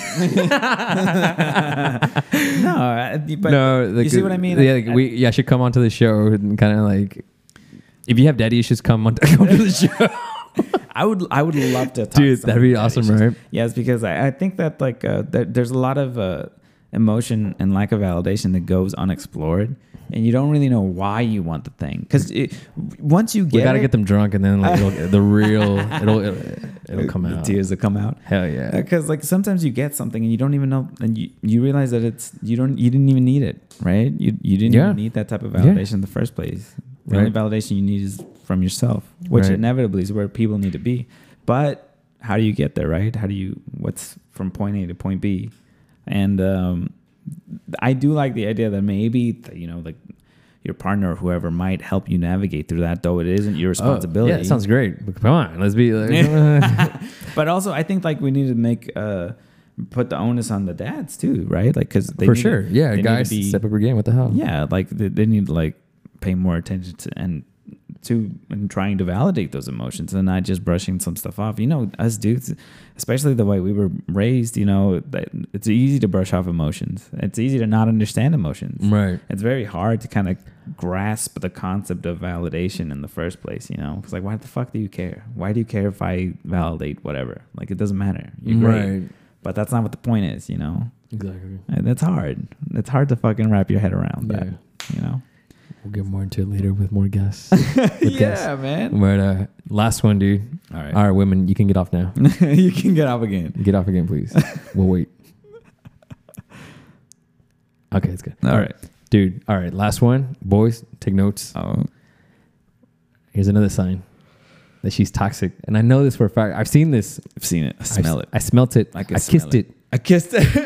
no, I- but no, like, you see what I mean? Yeah, I- like, we yeah should come onto the show and kind of like, if you have daddy issues, come on come to the show. I would I would love to talk Dude, to that'd be somebody awesome, about issues. right? Yes, because I, I think that like uh, there, there's a lot of uh, emotion and lack of validation that goes unexplored, and you don't really know why you want the thing. Because once you get We gotta it, get them drunk, and then like it'll, the real it'll it'll, it'll come the out. tears will come out. Hell yeah. Because like sometimes you get something and you don't even know, and you, you realize that it's you don't you didn't even need it, right? You you didn't Yeah. even need that type of Yeah. validation in the first place. The Right. only validation you need is from yourself, which Right. inevitably is where people need to be. But how do you get there, right? How do you what's from point A to point B? And um, I do like the idea that maybe you know like your partner or whoever might help you navigate through that, though it isn't your responsibility. Oh, yeah, it sounds great. But come on, let's be like, But also, I think like we need to make uh, put the onus on the dads too, right? Like because for sure. Yeah, guys, be, step up your game. What the hell? yeah, like they, they need to like pay more attention to and to and trying to validate those emotions and not just brushing some stuff off. You know, us dudes, especially the way we were raised, you know, that it's easy to brush off emotions. It's easy to not understand emotions. Right. It's very hard to kind of grasp the concept of validation in the first place, you know? It's like, why the fuck do you care? Why do you care if I validate whatever? Like, it doesn't matter. You're great. Right. But that's not what the point is, you know? Exactly. And that's hard. It's hard to fucking wrap your head around that, Yeah. you know? We'll get more into it later with more guests. With yeah, guests. man. But uh, last one, dude. All right. All right, women, you can get off now. You can get off again. Get off again, please. We'll wait. Okay, it's good. All right. Dude. All right, last one. Boys, take notes. Oh, Here's another sign. that she's toxic, and I know this for a fact. I've seen this. I've seen it. I smell I've, it. I smelt it. I, I can I smell kissed it. it. I kissed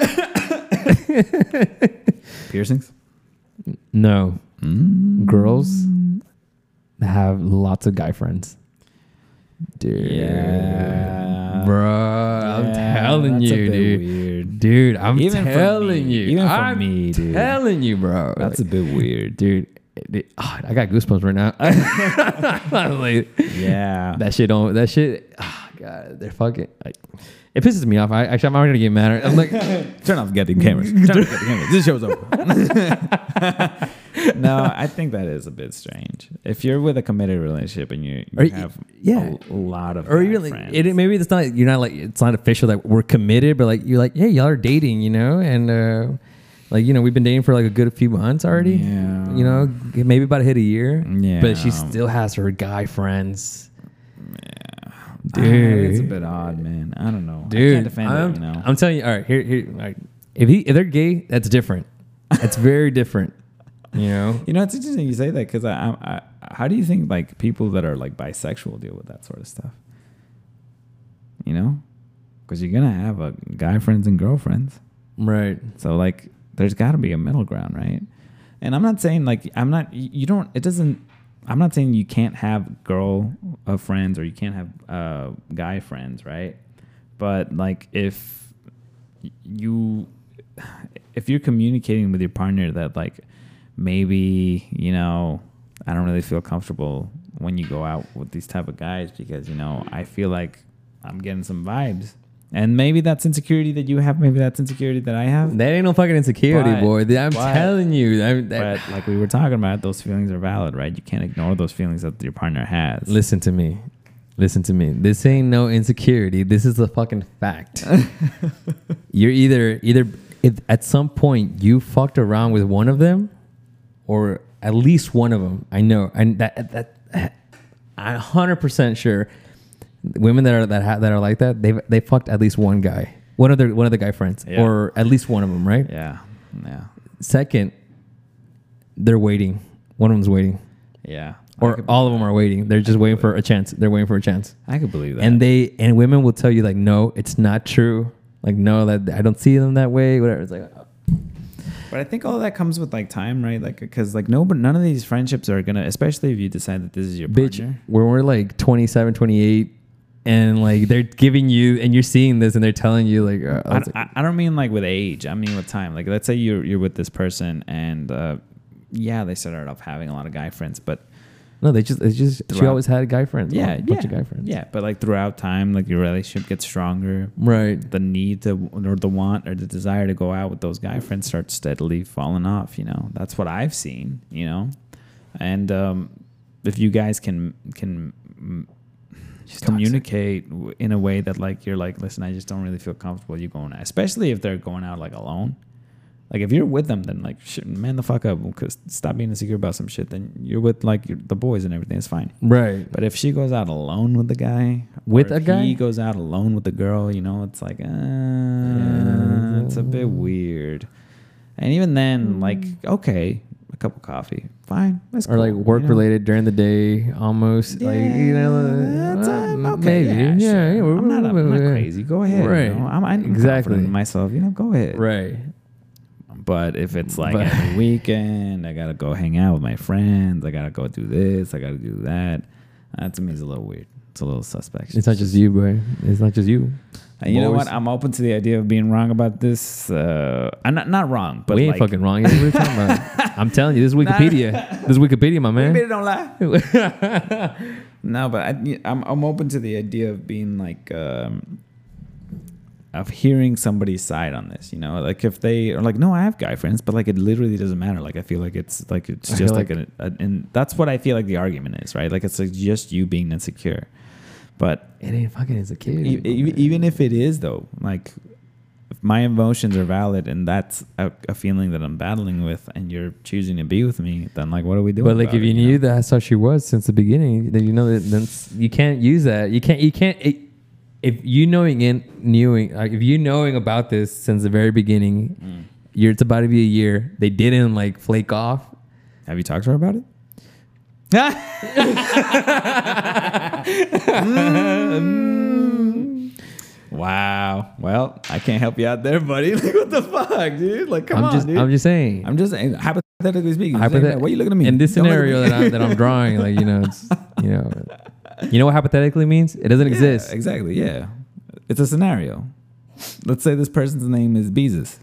it. Piercings? No. Mm. Girls that have lots of guy friends. Dude. Yeah. Bro, I'm Yeah, telling that's you, a bit dude. Weird. Dude, I'm Even for telling me. you. Even for I'm me, dude. telling you, bro. That's Like, a bit weird. dude. It, it, oh, I got goosebumps right now. Like, Yeah. that shit don't. That shit. Oh God, they're fucking. Like, it pisses me off. I actually, I'm already gonna get mad. I'm like, turn off the goddamn cameras. Turn off the goddamn cameras. This show's over. No, I think that is a bit strange. If you're with a committed relationship and you, you Or y- have yeah. a, a lot of or guy you're like, friends. it, maybe it's not. You're not like. It's not official that we're committed, but like you're like, hey, y'all are dating, you know, and uh, like you know, we've been dating for like a good few months already. Yeah. You know, maybe about to hit a year. Yeah. But she still has her guy friends. Yeah. Dude. Ah, it's a bit odd, man. I don't know. Dude, I can't defend I'm, it, you know. I'm telling you, all right, here, here, all right. If he, if they're gay, that's different. That's very different. You know, You know, it's interesting you say that because I, I, I, how do you think like people that are like bisexual deal with that sort of stuff? You know, because you're gonna have a guy friends and girlfriends, right? so like there's got to be a middle ground, right? And I'm not saying like I'm not. You don't. It doesn't. I'm not saying you can't have girl uh, friends or you can't have uh, guy friends, right? But like if you if you're communicating with your partner that like maybe, you know, I don't really feel comfortable when you go out with these type of guys because, you know, I feel like I'm getting some vibes. And maybe that's insecurity that you have. Maybe that's insecurity that I have. That ain't no fucking insecurity, But- boy. I'm but- telling you. I'm, that, But like we were talking about, those feelings are valid, right? You can't ignore those feelings that your partner has. listen to me. Listen to me. This ain't no insecurity. This is a fucking fact. You're either either if at some point you fucked around with one of them, or at least one of them. I know, and that that I'm one hundred percent sure. Women that are that ha- that are like that, they they fucked at least one guy, one of their one of the guy friends, Yeah. or at least one of them, right? Yeah. Yeah. Second, they're waiting. One of them's waiting, Yeah. I or could all of believe them are waiting. They're just waiting for a chance. They're waiting for a chance. that. I could believe that. And they and women will tell you like, no, it's not true. Like, no, that I don't see them that way. Whatever. It's like, But I think all that comes with like time, right? Like, because like no, but none of these friendships are gonna, especially if you decide that this is your bitch, partner. when we're like twenty-seven, twenty-eight, and like they're giving you, and you're seeing this, and they're telling you like, uh, I I, was like, I, I don't mean like with age. I mean with time. Like, let's say you're you're with this person, and uh, yeah, they started off having a lot of guy friends, but no, they just, it's just, she Throughout- always had guy friends. yeah, a bunch yeah, of guy friends. yeah. But like throughout time, like your relationship gets stronger. Right. The need to, or the want, or the desire to go out with those guy friends starts steadily falling off. You know, that's what I've seen. You know, and um, if you guys can can mm, She's communicate w- in a way that like you're like, listen, I just don't really feel comfortable you going out, especially if they're going out like alone. Like if you're with them, then like shit, man the fuck up, cause stop being insecure about some shit. Then you're with like your, the boys and everything. It's fine. Right. But if she goes out alone with the guy, With or a if guy? he goes out alone with the girl, you know, it's like, uh, Yeah. it's a bit weird. And even then, like, okay, a cup of coffee, fine. That's Or cool, like work you know? related during the day, almost like you know, that's, uh, um, okay, maybe, yeah, yeah, sure. yeah, we're- I'm not, I'm not we're- crazy. Go ahead. Right. You know? I'm, I'm Exactly. confident in myself. You know, go ahead. right. But if it's like But- every weekend, I gotta go hang out with my friends. I gotta go do this. I gotta do that. That to me is a little weird. It's a little suspect. It's not just you, boy. It's not just you. And you know Boys. what? I'm open to the idea of being wrong about this. Uh, I'm not not wrong, but we ain't like, fucking wrong. What are you talking about? I'm telling you, this is Wikipedia. This is Wikipedia, my man. Maybe don't lie. No, but I, I'm I'm open to the idea of being like um, of hearing somebody's side on this. You know, like if they are like, no, I have guy friends, but like it literally doesn't matter. Like I feel like it's like it's I just feel like, like- a, a, and that's what I feel like the argument is, right? Like it's like just you being insecure, but It ain't fucking insecure. e- e- even if it is though, like if my emotions are valid and that's a, a feeling that I'm battling with, and you're choosing to be with me, then like what are we doing? But like, about if it, you know? knew that's how she was since the beginning, then you know that then s- you can't use that. You can't. You can't. It, if you knowing in knowing, like if you knowing about this since the very beginning, Mm. you're it's about to be a year. They didn't like flake off. Have you talked to her about it? Wow. Well, I can't help you out there, buddy. Like, what the fuck, dude? Like, come I'm on, just, dude. I'm just saying. I'm just saying, hypothetically speaking. Hypothet- saying, why are you looking at me? In this Don't look at scenario me. that I'm that I'm drawing, like you know, it's you know, you know what hypothetically means? It doesn't Yeah, exist. exactly. Yeah. It's a scenario. Let's say this person's name is Beezus.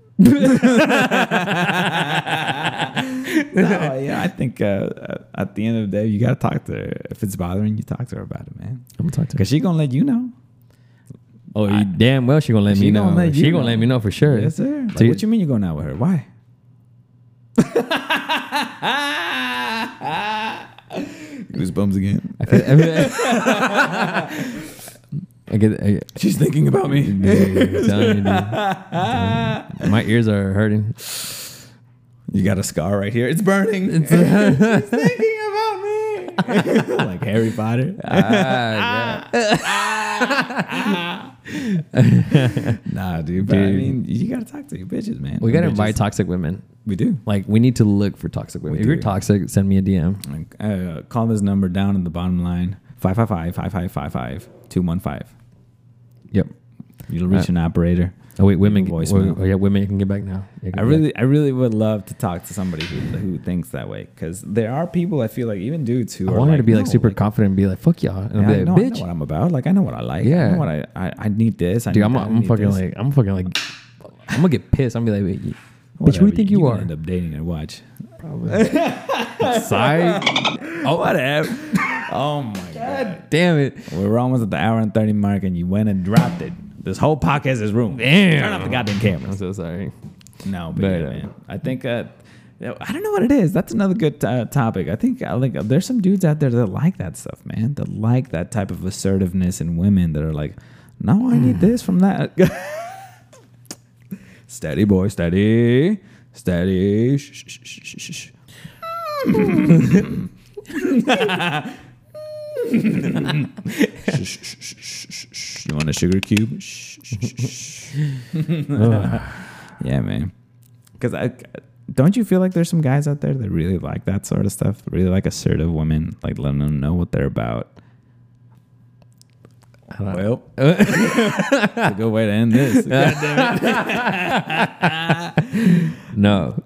No, yeah, I think uh, at the end of the day, you gotta talk to her. If it's bothering you, talk to her about it, man. I'm gonna talk to her. Cause she gonna let you know. Oh, I- you damn well she gonna let She me know. gonna let she you gonna know. let me know for sure. Yes, sir. Like, So you- what you mean you're going out with her? Why? Goosebumps again. I, feel, I, feel, I get. I, She's thinking about me. dude, I'm telling you, dude. I'm telling you. My ears are hurting. You got a scar right here. It's burning. She's thinking about me. Like Harry Potter. Ah, yeah. Nah, dude. But I Dude. mean, you gotta talk to your bitches, man. We gotta Bitches. invite toxic women. We do. Like we need to look for toxic women. We If you're do. toxic, send me a D M. Like, uh, call this number down in the bottom line: five five five five five five five two one five. Yep. You'll reach Uh, an operator. Oh wait, women. Leave a Can, voicemail. oh, yeah, women can get back now. Yeah, get I back. really, I really would love to talk to somebody who who thinks that way, because there are people I feel like, even dudes who I are want her like, to be like no, super confident and be like, "Fuck y'all," and yeah, I'll I, be know, like, I know "Bitch, what I'm about. Like I know what I like. I Yeah. know what I, I, I need this. I dude, need I'm, that, I I'm need fucking this. like, I'm fucking like, I'm gonna get pissed. I'm gonna be like, bitch, Whatever, who do you think you, gonna are?" End up dating her. Watch. Side. Oh, whatever. Oh my god. Damn it. We're almost at the hour and thirty mark, and you went and dropped it. This whole podcast is ruined. Damn. Turn off the goddamn I'm cameras. so sorry. No, but, But, yeah, uh, man. I think uh, I don't know what it is. That's another good uh, topic. I think uh, like there's some dudes out there that like that stuff, man. That like that type of assertiveness in women that are like, no, I need this from that. Steady, boy, steady, steady. Shh, shh, shh, shh, shh, shh. Shh, shh, shh, shh, shh, shh. You want a sugar cube? Shh, shh, shh, shh. Yeah, man. Because I don't you feel like there's some guys out there that really like that sort of stuff, really like assertive women, like letting them know what they're about. Well, it's a good way to end this. God damn it. No.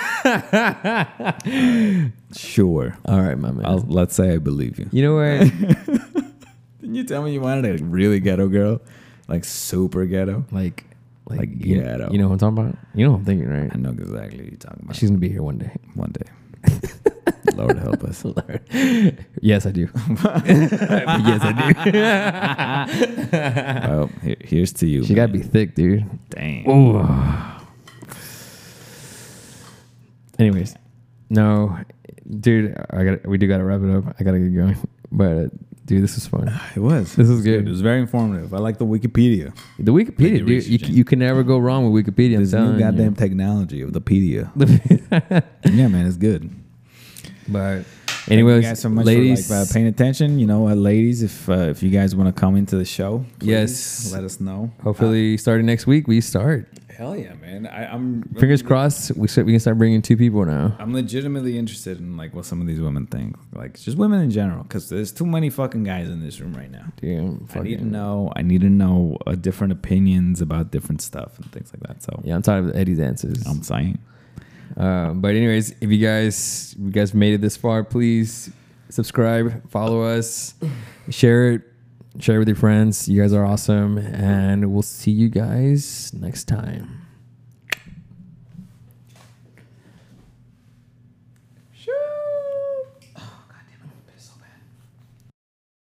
Sure. All right, my man. I'll, let's say I believe you. you know what? Didn't you tell me you wanted a really ghetto girl? Like super ghetto? like, like, Like you, ghetto. you know what I'm talking about? You know what I'm thinking, right? I know exactly what you're talking about. She's gonna be here one day. One day. Lord help us. Yes, I do. Yes, I do. Well, here, here's to you. She gotta man. be thick, dude. Dang. Ooh. Anyways, no, dude, I got. We do gotta wrap it up. I gotta get going. But uh, dude, this was fun. It was. This was good. It was very informative. I like the Wikipedia. The Wikipedia, Like dude. You, researching. you can never go wrong with Wikipedia. I'm This new telling goddamn you. technology of the pedia. Yeah, man, it's good. But Thank anyways, you guys so much ladies, for like, uh, paying attention. You know, uh, ladies, if uh, if you guys want to come into the show, please Yes. let us know. hopefully starting next week we start. Hell yeah, man! I, I'm Fingers crossed. We start, we can start bringing two people now. I'm legitimately interested in like what some of these women think, like just women in general, because there's too many fucking guys in this room right now. Dude, I need to fucking- know. I need to know uh, different opinions about different stuff and things like that. So Yeah, I'm tired of Eddie's answers. I'm saying, Um, but anyways, if you guys if you guys made it this far, please subscribe, follow us, share it, share it with your friends. You guys are awesome, and we'll see you guys next time.